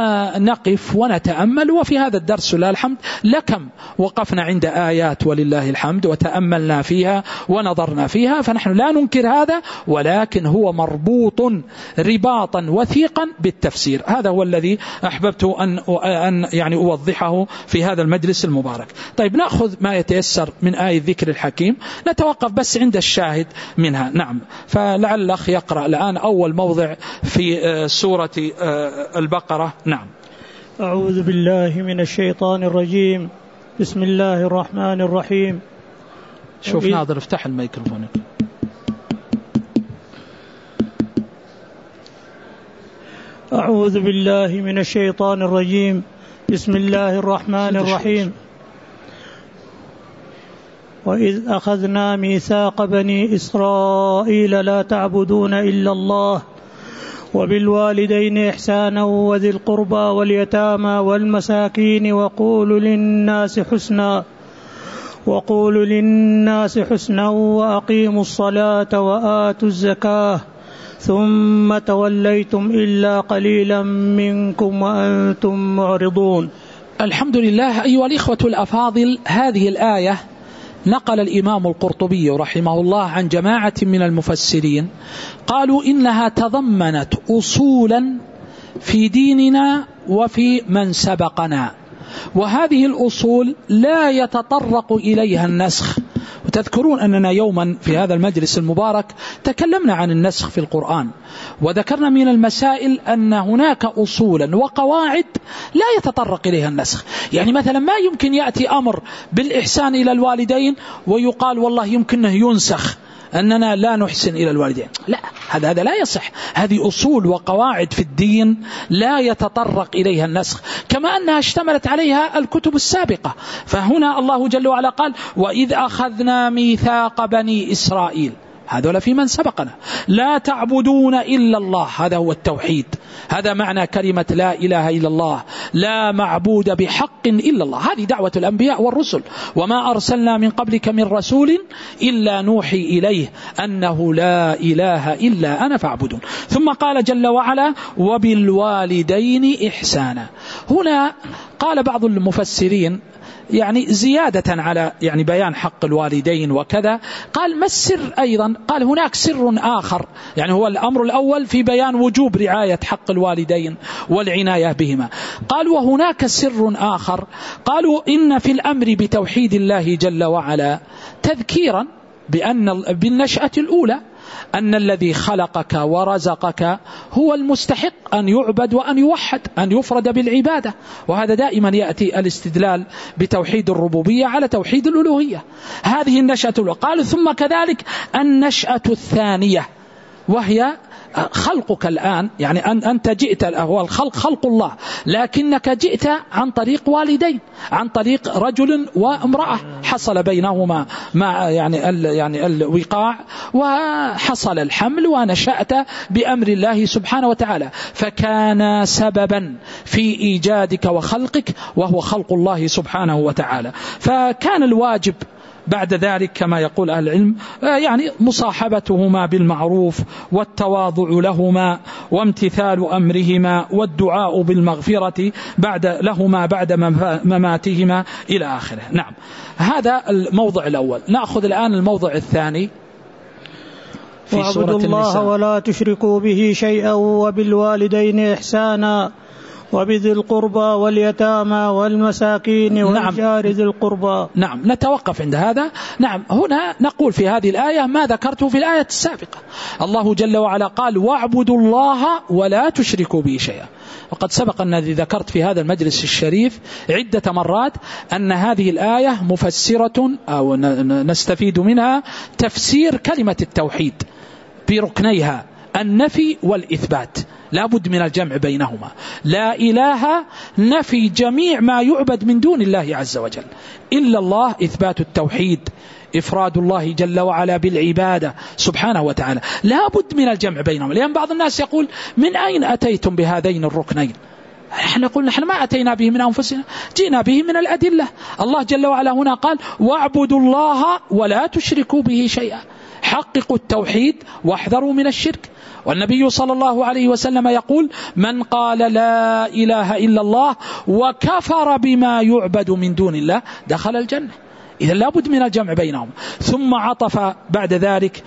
ونقف ونتأمل. وفي هذا الدرس لله الحمد لكم وقفنا عند آيات ولله الحمد وتأملنا فيها ونظرنا فيها، فنحن لا ننكر هذا، ولكن هو مربوط رباطا وثيقا بالتفسير. هذا هو الذي أحببت أن أن يعني أوضحه في هذا المجلس المبارك. طيب نأخذ ما يتيسر من آية الذكر الحكيم، نتوقف بس عند الشاهد منها. نعم، فلعل الأخ يقرأ الآن أول موضع في سورة البقرة. نعم. أعوذ بالله من الشيطان الرجيم، بسم الله الرحمن الرحيم. شوف ناظر افتح الميكروفون. أعوذ بالله من الشيطان الرجيم. بسم الله الرحمن الرحيم. وإذ أخذنا ميثاق بني إسرائيل لا تعبدون إلا الله وبالوالدين إحسانا وذي القربى واليتامى والمساكين وقولوا للناس حسنا وقولوا للناس حسنا وأقيموا الصلاة وآتوا الزكاة ثم توليتم إلا قليلا منكم وأنتم معرضون. الحمد لله. أيها الإخوة الأفاضل، هذه الآية نقل الإمام القرطبي رحمه الله عن جماعة من المفسرين قالوا إنها تضمنت أصولا في ديننا وفي من سبقنا، وهذه الأصول لا يتطرق إليها النسخ. وتذكرون أننا يوما في هذا المجلس المبارك تكلمنا عن النسخ في القرآن، وذكرنا من المسائل أن هناك أصولا وقواعد لا يتطرق إليها النسخ. يعني مثلا ما يمكن يأتي أمر بالإحسان إلى الوالدين ويقال والله يمكنه ينسخ أننا لا نحسن إلى الوالدين، لا، هذا هذا لا يصح. هذه أصول وقواعد في الدين لا يتطرق إليها النسخ، كما أنها اشتملت عليها الكتب السابقة. فهنا الله جل وعلا قال وإذ أخذنا ميثاق بني إسرائيل، هذا في من سبقنا، لا تعبدون إلا الله، هذا هو التوحيد، هذا معنى كلمة لا إله إلا الله، لا معبود بحق إلا الله. هذه دعوة الأنبياء والرسل، وما أرسلنا من قبلك من رسول إلا نوحي إليه أنه لا إله إلا أنا فاعبدون. ثم قال جل وعلا وبالوالدين إحسانا. هنا قال بعض المفسرين يعني زيادة على يعني بيان حق الوالدين وكذا، قال ما السر أيضا؟ قال هناك سر آخر، يعني هو الأمر الأول في بيان وجوب رعاية حق الوالدين والعناية بهما. قال وهناك سر آخر، قالوا إن في الأمر بتوحيد الله جل وعلا تذكيرا بأن بالنشأة الأولى أن الذي خلقك ورزقك هو المستحق أن يعبد وأن يوحد، أن يفرد بالعبادة. وهذا دائما يأتي الاستدلال بتوحيد الربوبية على توحيد الألوهية. هذه النشأة الأولى. قال ثم كذلك النشأة الثانية وهي خلقك الآن، يعني أنت جئت، هو الخلق خلق الله، لكنك جئت عن طريق والدين، عن طريق رجل وامرأة حصل بينهما مع يعني ال يعني الوقاع وحصل الحمل ونشأت بأمر الله سبحانه وتعالى، فكان سببا في إيجادك وخلقك وهو خلق الله سبحانه وتعالى. فكان الواجب بعد ذلك كما يقول أهل العلم يعني مصاحبتهما بالمعروف والتواضع لهما وامتثال أمرهما والدعاء بالمغفرة بعد لهما بعد مماتهما إلى آخره. نعم، هذا الموضع الأول. نأخذ الآن الموضع الثاني في سورة النساء. الله ولا تشركوا به شيئا وبالوالدين إحسانا وبذي القربى واليتامى والمساكين والجار ذي القربى. نعم، نتوقف عند هذا. نعم، هنا نقول في هذه الآية ما ذكرته في الآية السابقة. الله جل وعلا قال واعبدوا الله ولا تشركوا به شيئا. وقد سبق أن ذكرت في هذا المجلس الشريف عدة مرات أن هذه الآية مفسرة أو نستفيد منها تفسير كلمة التوحيد بركنيها النفي والإثبات، لا بد من الجمع بينهما. لا إله نفي جميع ما يعبد من دون الله عز وجل، إلا الله إثبات التوحيد، إفراد الله جل وعلا بالعبادة سبحانه وتعالى. لا بد من الجمع بينهما، لأن بعض الناس يقول من أين أتيتم بهذين الركنين؟ نحن نقول نحن ما أتينا به من أنفسنا، جئنا به من الأدلة. الله جل وعلا هنا قال واعبدوا الله ولا تشركوا به شيئا، حققوا التوحيد واحذروا من الشرك. والنبي صلى الله عليه وسلم يقول من قال لا إله إلا الله وكفر بما يعبد من دون الله دخل الجنة. إذا لابد من الجمع بينهم. ثم عطف بعد ذلك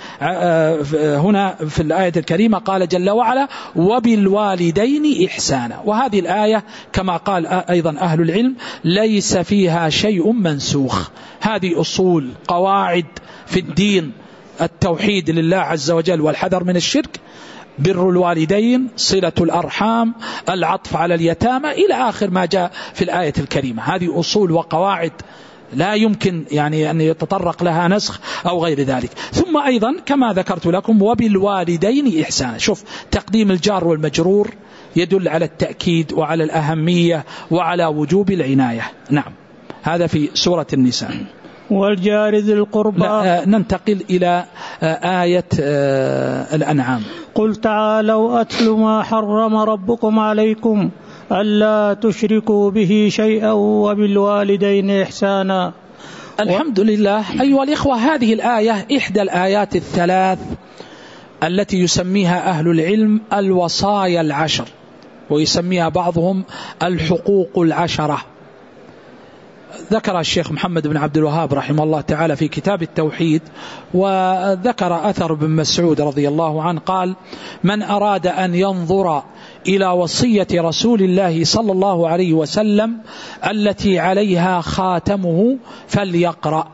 هنا في الآية الكريمة قال جل وعلا وبالوالدين إحسانا. وهذه الآية كما قال أيضا أهل العلم ليس فيها شيء منسوخ، هذه أصول قواعد في الدين، التوحيد لله عز وجل والحذر من الشرك، بر الوالدين، صلة الأرحام، العطف على اليتامى إلى آخر ما جاء في الآية الكريمة. هذه أصول وقواعد لا يمكن يعني أن يتطرق لها نسخ أو غير ذلك. ثم أيضا كما ذكرت لكم وبالوالدين إحسانا. شوف تقديم الجار والمجرور يدل على التأكيد وعلى الأهمية وعلى وجوب العناية. نعم، هذا في سورة النساء. والجار ذي القربى. ننتقل إلى آية الأنعام. قل تعالوا أتل ما حرم ربكم عليكم ألا تشركوا به شيئا وبالوالدين إحسانا. الحمد لله. أيها الإخوة، هذه الآية إحدى الآيات الثلاث التي يسميها أهل العلم الوصايا العشر، ويسميها بعضهم الحقوق العشرة. ذكر الشيخ محمد بن عبد الوهاب رحمه الله تعالى في كتاب التوحيد، وذكر أثر بن مسعود رضي الله عنه قال: من أراد أن ينظر إلى وصية رسول الله صلى الله عليه وسلم التي عليها خاتمه فليقرأ.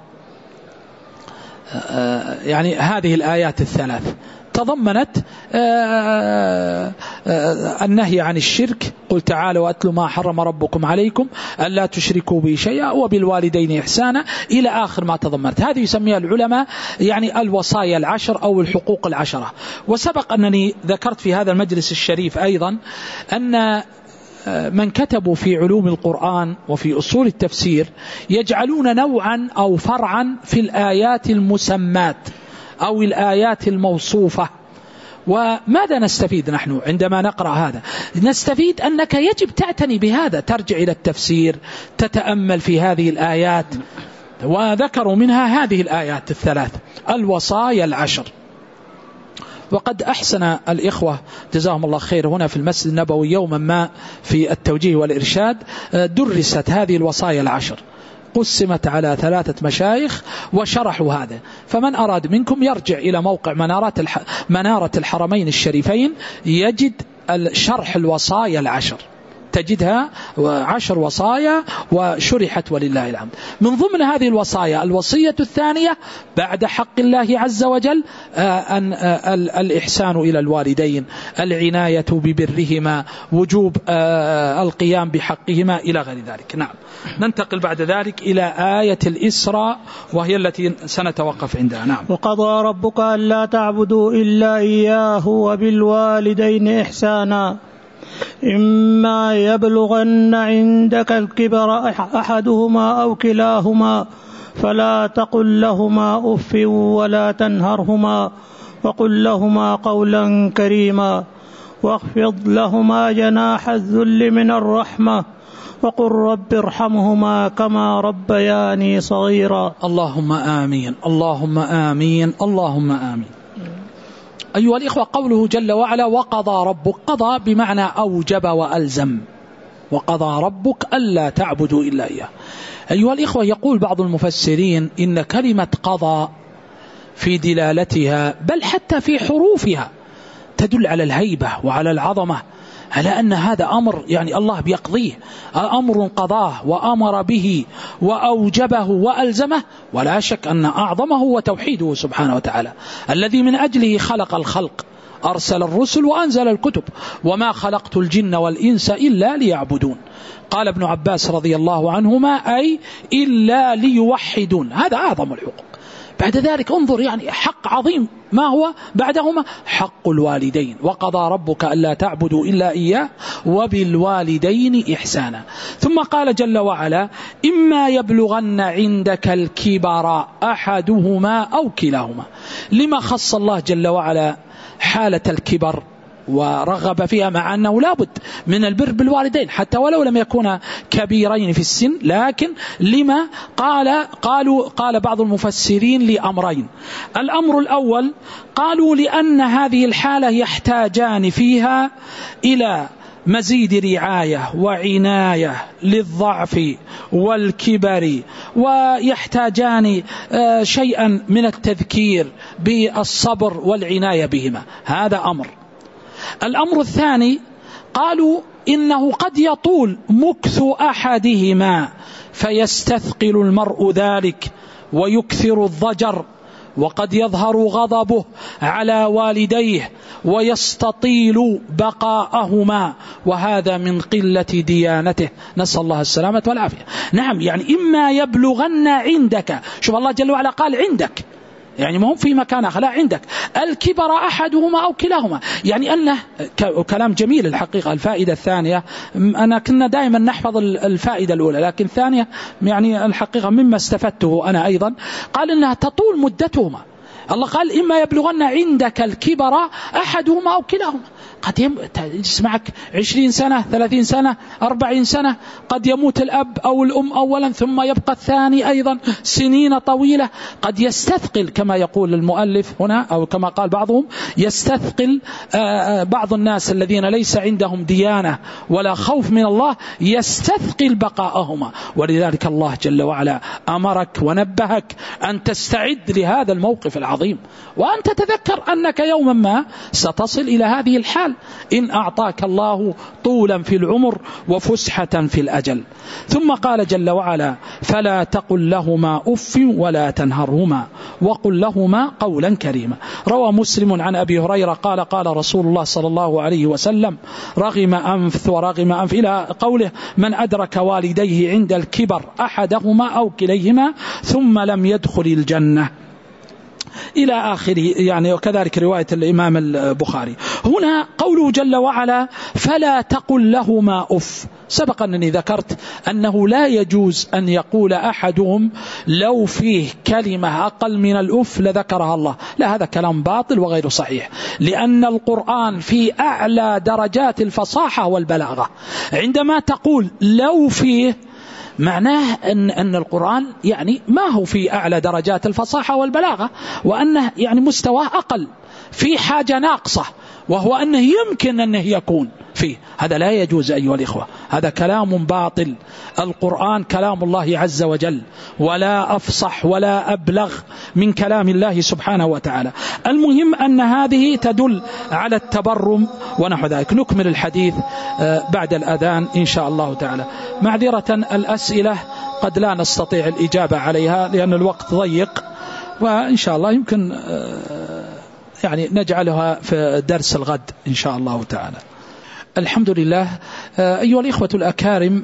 يعني هذه الآيات الثلاث تضمنت النهي عن الشرك. قل تعالوا واتلوا ما حرم ربكم عليكم ألا تشركوا به شيئا وبالوالدين إحسانا إلى آخر ما تضمنت. هذه يسميها العلماء يعني الوصايا العشر أو الحقوق العشرة. وسبق أنني ذكرت في هذا المجلس الشريف أيضا أن من كتبوا في علوم القرآن وفي أصول التفسير يجعلون نوعا أو فرعا في الآيات المسمات أو الآيات الموصوفة. وماذا نستفيد نحن عندما نقرأ هذا؟ نستفيد أنك يجب تعتني بهذا، ترجع إلى التفسير، تتأمل في هذه الآيات. وذكروا منها هذه الآيات الثلاث الوصايا العشر. وقد أحسن الإخوة جزاهم الله خير هنا في المسجد النبوي يوما ما في التوجيه والإرشاد درست هذه الوصايا العشر، قسمت على ثلاثة مشايخ وشرحوا هذا. فمن أراد منكم يرجع إلى موقع منارات الح... منارة الحرمين الشريفين يجد شرح الوصايا العشر، تجدها عشر وصايا وشرحت ولله الحمد. من ضمن هذه الوصايا الوصية الثانية بعد حق الله عز وجل أن الإحسان إلى الوالدين، العناية ببرهما، وجوب القيام بحقهما إلى غير ذلك. نعم، ننتقل بعد ذلك إلى آية الإسراء وهي التي سنتوقف عندها. نعم. وقضى ربك ألا تعبدوا إلا إياه وبالوالدين إحسانا إما يبلغن عندك الكبر أحدهما أو كلاهما فلا تقل لهما أف ولا تنهرهما وقل لهما قولا كريما واخفض لهما جناح الذل من الرحمة وقل رب ارحمهما كما ربياني صغيرا. اللهم آمين، اللهم آمين، اللهم آمين. أيها الإخوة، قوله جل وعلا وقضى ربك، قضى بمعنى أوجب وألزم. وقضى ربك ألا تعبدوا إلا إياه. أيها الإخوة، يقول بعض المفسرين إن كلمة قضى في دلالتها بل حتى في حروفها تدل على الهيبة وعلى العظمة، على أن هذا أمر يعني الله بيقضيه، أمر قضاه وأمر به وأوجبه وألزمه. ولا شك أن أعظمه هو توحيده سبحانه وتعالى الذي من أجله خلق الخلق، أرسل الرسل وأنزل الكتب، وما خلقت الجن والإنس إلا ليعبدون. قال ابن عباس رضي الله عنهما أي إلا ليوحدون، هذا أعظم الحقوق. بعد ذلك انظر يعني حق عظيم ما هو بعدهما؟ حق الوالدين. وقضى ربك ألا تعبدوا إلا إياه وبالوالدين إحسانا. ثم قال جل وعلا إما يبلغن عندك الكبر أحدهما أو كلاهما. لما خص الله جل وعلا حالة الكبر ورغب فيها مع أنه لابد من البر بالوالدين حتى ولو لم يكونا كبيرين في السن؟ لكن لما قال قالوا قال بعض المفسرين لأمرين. الأمر الأول قالوا لأن هذه الحالة يحتاجان فيها إلى مزيد رعاية وعناية للضعف والكبر، ويحتاجان شيئا من التذكير بالصبر والعناية بهما. هذا أمر. الأمر الثاني قالوا إنه قد يطول مكث أحدهما فيستثقل المرء ذلك ويكثر الضجر، وقد يظهر غضبه على والديه ويستطيل بقاءهما، وهذا من قلة ديانته، نسأل الله السلامة والعافية. نعم، يعني إما يبلغن عندك، شوف الله جل وعلا قال عندك، يعني ما هم في مكان آخر، لا عندك الكبر أحدهما أو كلاهما. يعني أنه كلام جميل الحقيقة. الفائدة الثانية، أنا كنا دائما نحفظ الفائدة الأولى، لكن الثانية يعني الحقيقة مما استفدته أنا أيضا، قال إنها تطول مدتهما. الله قال إما يبلغن عندك الكبر أحدهما أو كلاهما. قد يسمعك عشرين سنة، ثلاثين سنة، أربعين سنة، قد يموت الأب أو الأم أولا ثم يبقى الثاني أيضا سنين طويلة. قد يستثقل كما يقول المؤلف هنا، أو كما قال بعضهم يستثقل بعض الناس الذين ليس عندهم ديانة ولا خوف من الله، يستثقل بقاءهما. ولذلك الله جل وعلا أمرك ونبهك أن تستعد لهذا الموقف العظيم، وأن تتذكر أنك يوما ما ستصل إلى هذه الحال إن أعطاك الله طولا في العمر وفسحة في الأجل. ثم قال جل وعلا: فلا تقل لهما أف ولا تنهرهما وقل لهما قولا كريما. روى مسلم عن أبي هريرة قال: قال رسول الله صلى الله عليه وسلم: رغم أنف ورغم أنف، إلى قوله: من أدرك والديه عند الكبر أحدهما أو كليهما ثم لم يدخل الجنة، إلى آخره. يعني وكذلك رواية الإمام البخاري. هنا قوله جل وعلا: فلا تقل لهما أف. سبق أنني ذكرت أنه لا يجوز أن يقول أحدهم لو فيه كلمة أقل من الأف لذكرها الله، لا، هذا كلام باطل وغير صحيح، لأن القرآن في أعلى درجات الفصاحة والبلاغة. عندما تقول لو فيه، معناه أن, أن القرآن يعني ما هو في أعلى درجات الفصاحة والبلاغة، وأنه يعني مستواه أقل، في حاجة ناقصة، وهو أنه يمكن أنه يكون فيه. هذا لا يجوز أيها الإخوة، هذا كلام باطل. القرآن كلام الله عز وجل، ولا أفصح ولا أبلغ من كلام الله سبحانه وتعالى. المهم أن هذه تدل على التبرم ونحو ذلك. نكمل الحديث بعد الأذان إن شاء الله تعالى. معذرة الأسئلة قد لا نستطيع الإجابة عليها لأن الوقت ضيق، وإن شاء الله يمكن يعني نجعلها في درس الغد إن شاء الله تعالى. الحمد لله. أيها الإخوة الأكارم،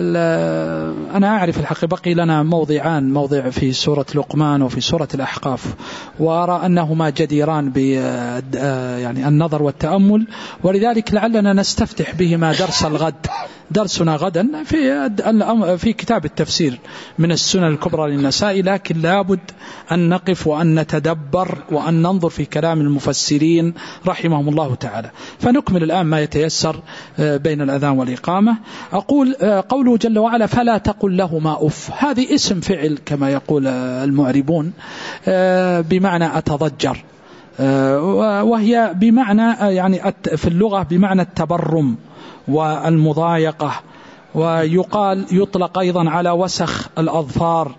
أنا أعرف الحقيقة بقي لنا موضعان، موضع في سورة لقمان وفي سورة الأحقاف، وأرى أنهما جديران ب يعني النظر والتأمل، ولذلك لعلنا نستفتح بهما درس الغد. درسنا غدا في في كتاب التفسير من السنن الكبرى للنسائي، لكن لابد أن نقف وأن نتدبر وأن ننظر في كلام المفسرين رحمهم الله تعالى. فنكمل الآن ما يتيسر بين الأذان والإقامة. أقول قوله جل وعلا: فلا تقل لهما أف، هذه اسم فعل كما يقول المعربون، بمعنى أتضجر، وهي بمعنى يعني في اللغة بمعنى التبرم والمضايقة، ويقال يطلق أيضا على وسخ الأظفار،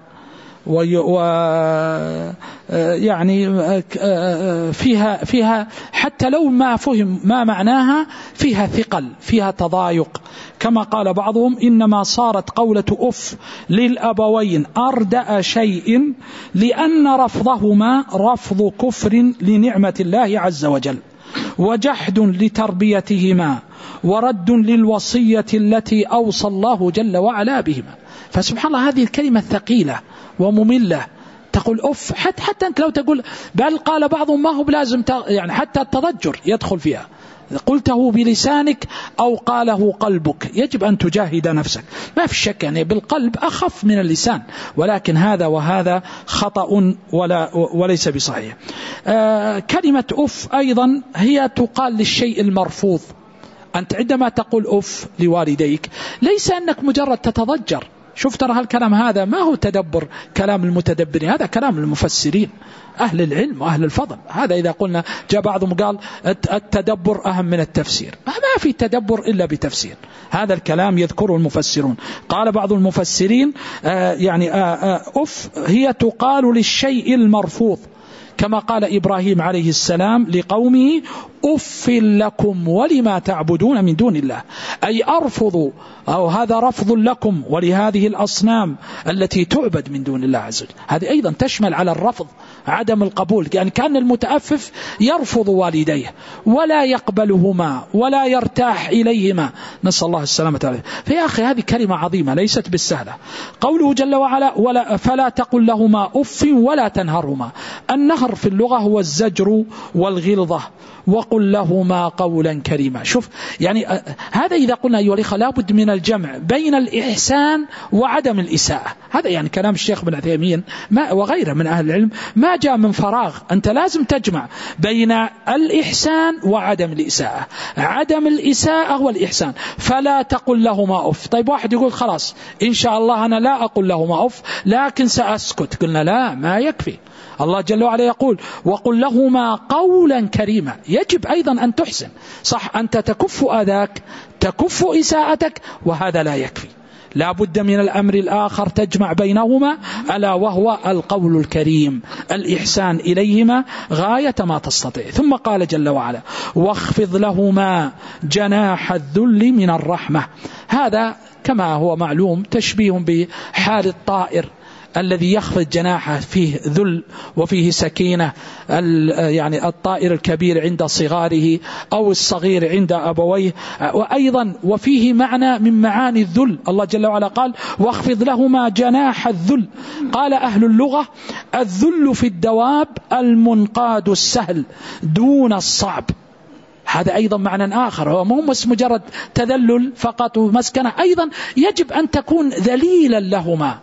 ويعني فيها فيها حتى لو ما فهم ما معناها فيها ثقل، فيها تضايق. كما قال بعضهم: إنما صارت قولة أف للأبوين أردأ شيء، لأن رفضهما رفض كفر لنعمة الله عز وجل، وجحد لتربيتهما، ورد للوصية التي أوصى الله جل وعلا بهما. فسبحان الله، هذه الكلمة ثقيلة ومملة، تقول أف، حتى, حتى أنت لو تقول، بل قال بعضهم ما هو بلازم يعني حتى التضجر يدخل فيها، قلته بلسانك أو قاله قلبك، يجب أن تجاهد نفسك. ما في شك يعني بالقلب أخف من اللسان، ولكن هذا وهذا خطأ ولا وليس بصحيح. آه كلمة أف أيضا هي تقال للشيء المرفوض. أنت عندما تقول أف لوالديك ليس أنك مجرد تتضجر. شوف ترى هالكلام هذا ما هو تدبر كلام المتدبرين، هذا كلام المفسرين أهل العلم وأهل الفضل. هذا إذا قلنا جاء بعضهم قال التدبر أهم من التفسير، ما في تدبر إلا بتفسير. هذا الكلام يذكره المفسرون. قال بعض المفسرين آه يعني آه آه أف هي تقال للشيء المرفوض، كما قال إبراهيم عليه السلام لقومه: أف لكم ولما تعبدون من دون الله، أي أرفض، أو هذا رفض لكم ولهذه الأصنام التي تعبد من دون الله عز وجل. هذه أيضا تشمل على الرفض عدم القبول، يعني كان المتأفف يرفض والديه ولا يقبلهما ولا يرتاح إليهما، نسأل الله السلامة عليه. فيا أخي هذه كلمة عظيمة ليست بالسهلة. قوله جل وعلا ولا فلا تقل لهما أف ولا تنهرهما. النهر في اللغة هو الزجر والغلظة، وقل لهما قولا كريما. شوف يعني هذا إذا قلنا أيها الأخوة لابد من الجمع بين الإحسان وعدم الإساءة. هذا يعني كلام الشيخ بن عثيمين ما وغيره من أهل العلم، ما جاء من فراغ. أنت لازم تجمع بين الإحسان وعدم الإساءة. عدم الإساءة والإحسان. فلا تقل لهما أف. طيب واحد يقول خلاص إن شاء الله أنا لا أقول لهما أف لكن سأسكت. قلنا لا، ما يكفي. الله جل وعلا يقول وقل لهما قولا كريما. يجب أيضا أن تحسن. صح أنت تكف أذاك تكف إساءتك، وهذا لا يكفي. لا بد من الأمر الآخر تجمع بينهما، ألا وهو القول الكريم، الإحسان إليهما غاية ما تستطيع. ثم قال جل وعلا واخفض لهما جناح الذل من الرحمة. هذا كما هو معلوم تشبيه بحال الطائر الذي يخفض جناحه فيه ذل وفيه سكينة، يعني الطائر الكبير عند صغاره أو الصغير عند أبويه، وأيضا وفيه معنى من معاني الذل. الله جل وعلا قال واخفض لهما جناح الذل. قال أهل اللغة الذل في الدواب المنقاد السهل دون الصعب. هذا أيضا معنى آخر، هو مو بس مجرد تذلل فقط ومسكنة، أيضا يجب أن تكون ذليلا لهما،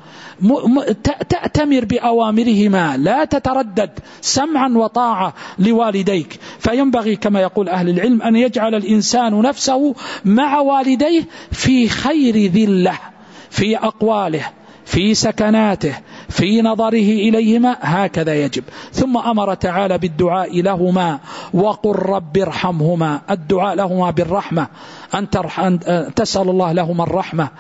تأتمر بأوامرهما، لا تتردد، سمعا وطاعة لوالديك. فينبغي كما يقول أهل العلم أن يجعل الإنسان نفسه مع والديه في خير ذله، في أقواله، في سكناته، في نظره إليهما، هكذا يجب. ثم أمر تعالى بالدعاء لهما وقل رب ارحمهما. الدعاء لهما بالرحمة، أن تسأل الله لهما الرحمة،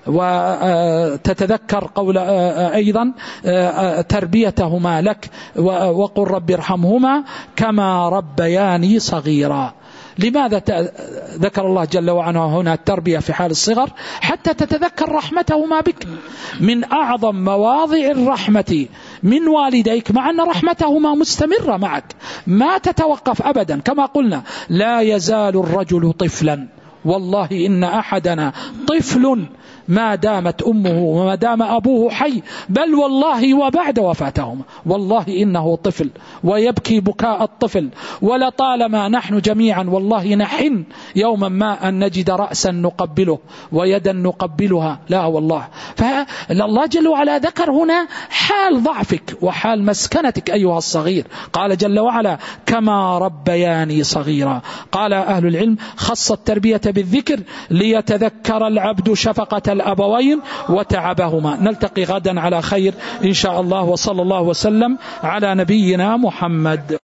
وتتذكر قول أيضا تربيتهما لك، وقل رب ارحمهما كما ربياني صغيرا. لماذا ذكر الله جل وعلا هنا التربية في حال الصغر؟ حتى تتذكر رحمتهما بك. من أعظم مواضع الرحمة من والديك، مع أن رحمتهما مستمرة معك ما تتوقف أبدا. كما قلنا لا يزال الرجل طفلا، والله إن أحدنا طفل ما دامت أمه وما دام أبوه حي، بل والله وبعد وفاتهما، والله إنه طفل ويبكي بكاء الطفل. ولطالما نحن جميعا والله نحن يوما ما أن نجد رأسا نقبله ويدا نقبلها، لا والله. فالله جل وعلا ذكر هنا حال ضعفك وحال مسكنتك أيها الصغير. قال جل وعلا كما ربياني صغيرا. قال أهل العلم خص التربية بالذكر ليتذكر العبد شفقة الأبوين وتعبهما. نلتقي غدا على خير إن شاء الله، وصلى الله وسلم على نبينا محمد.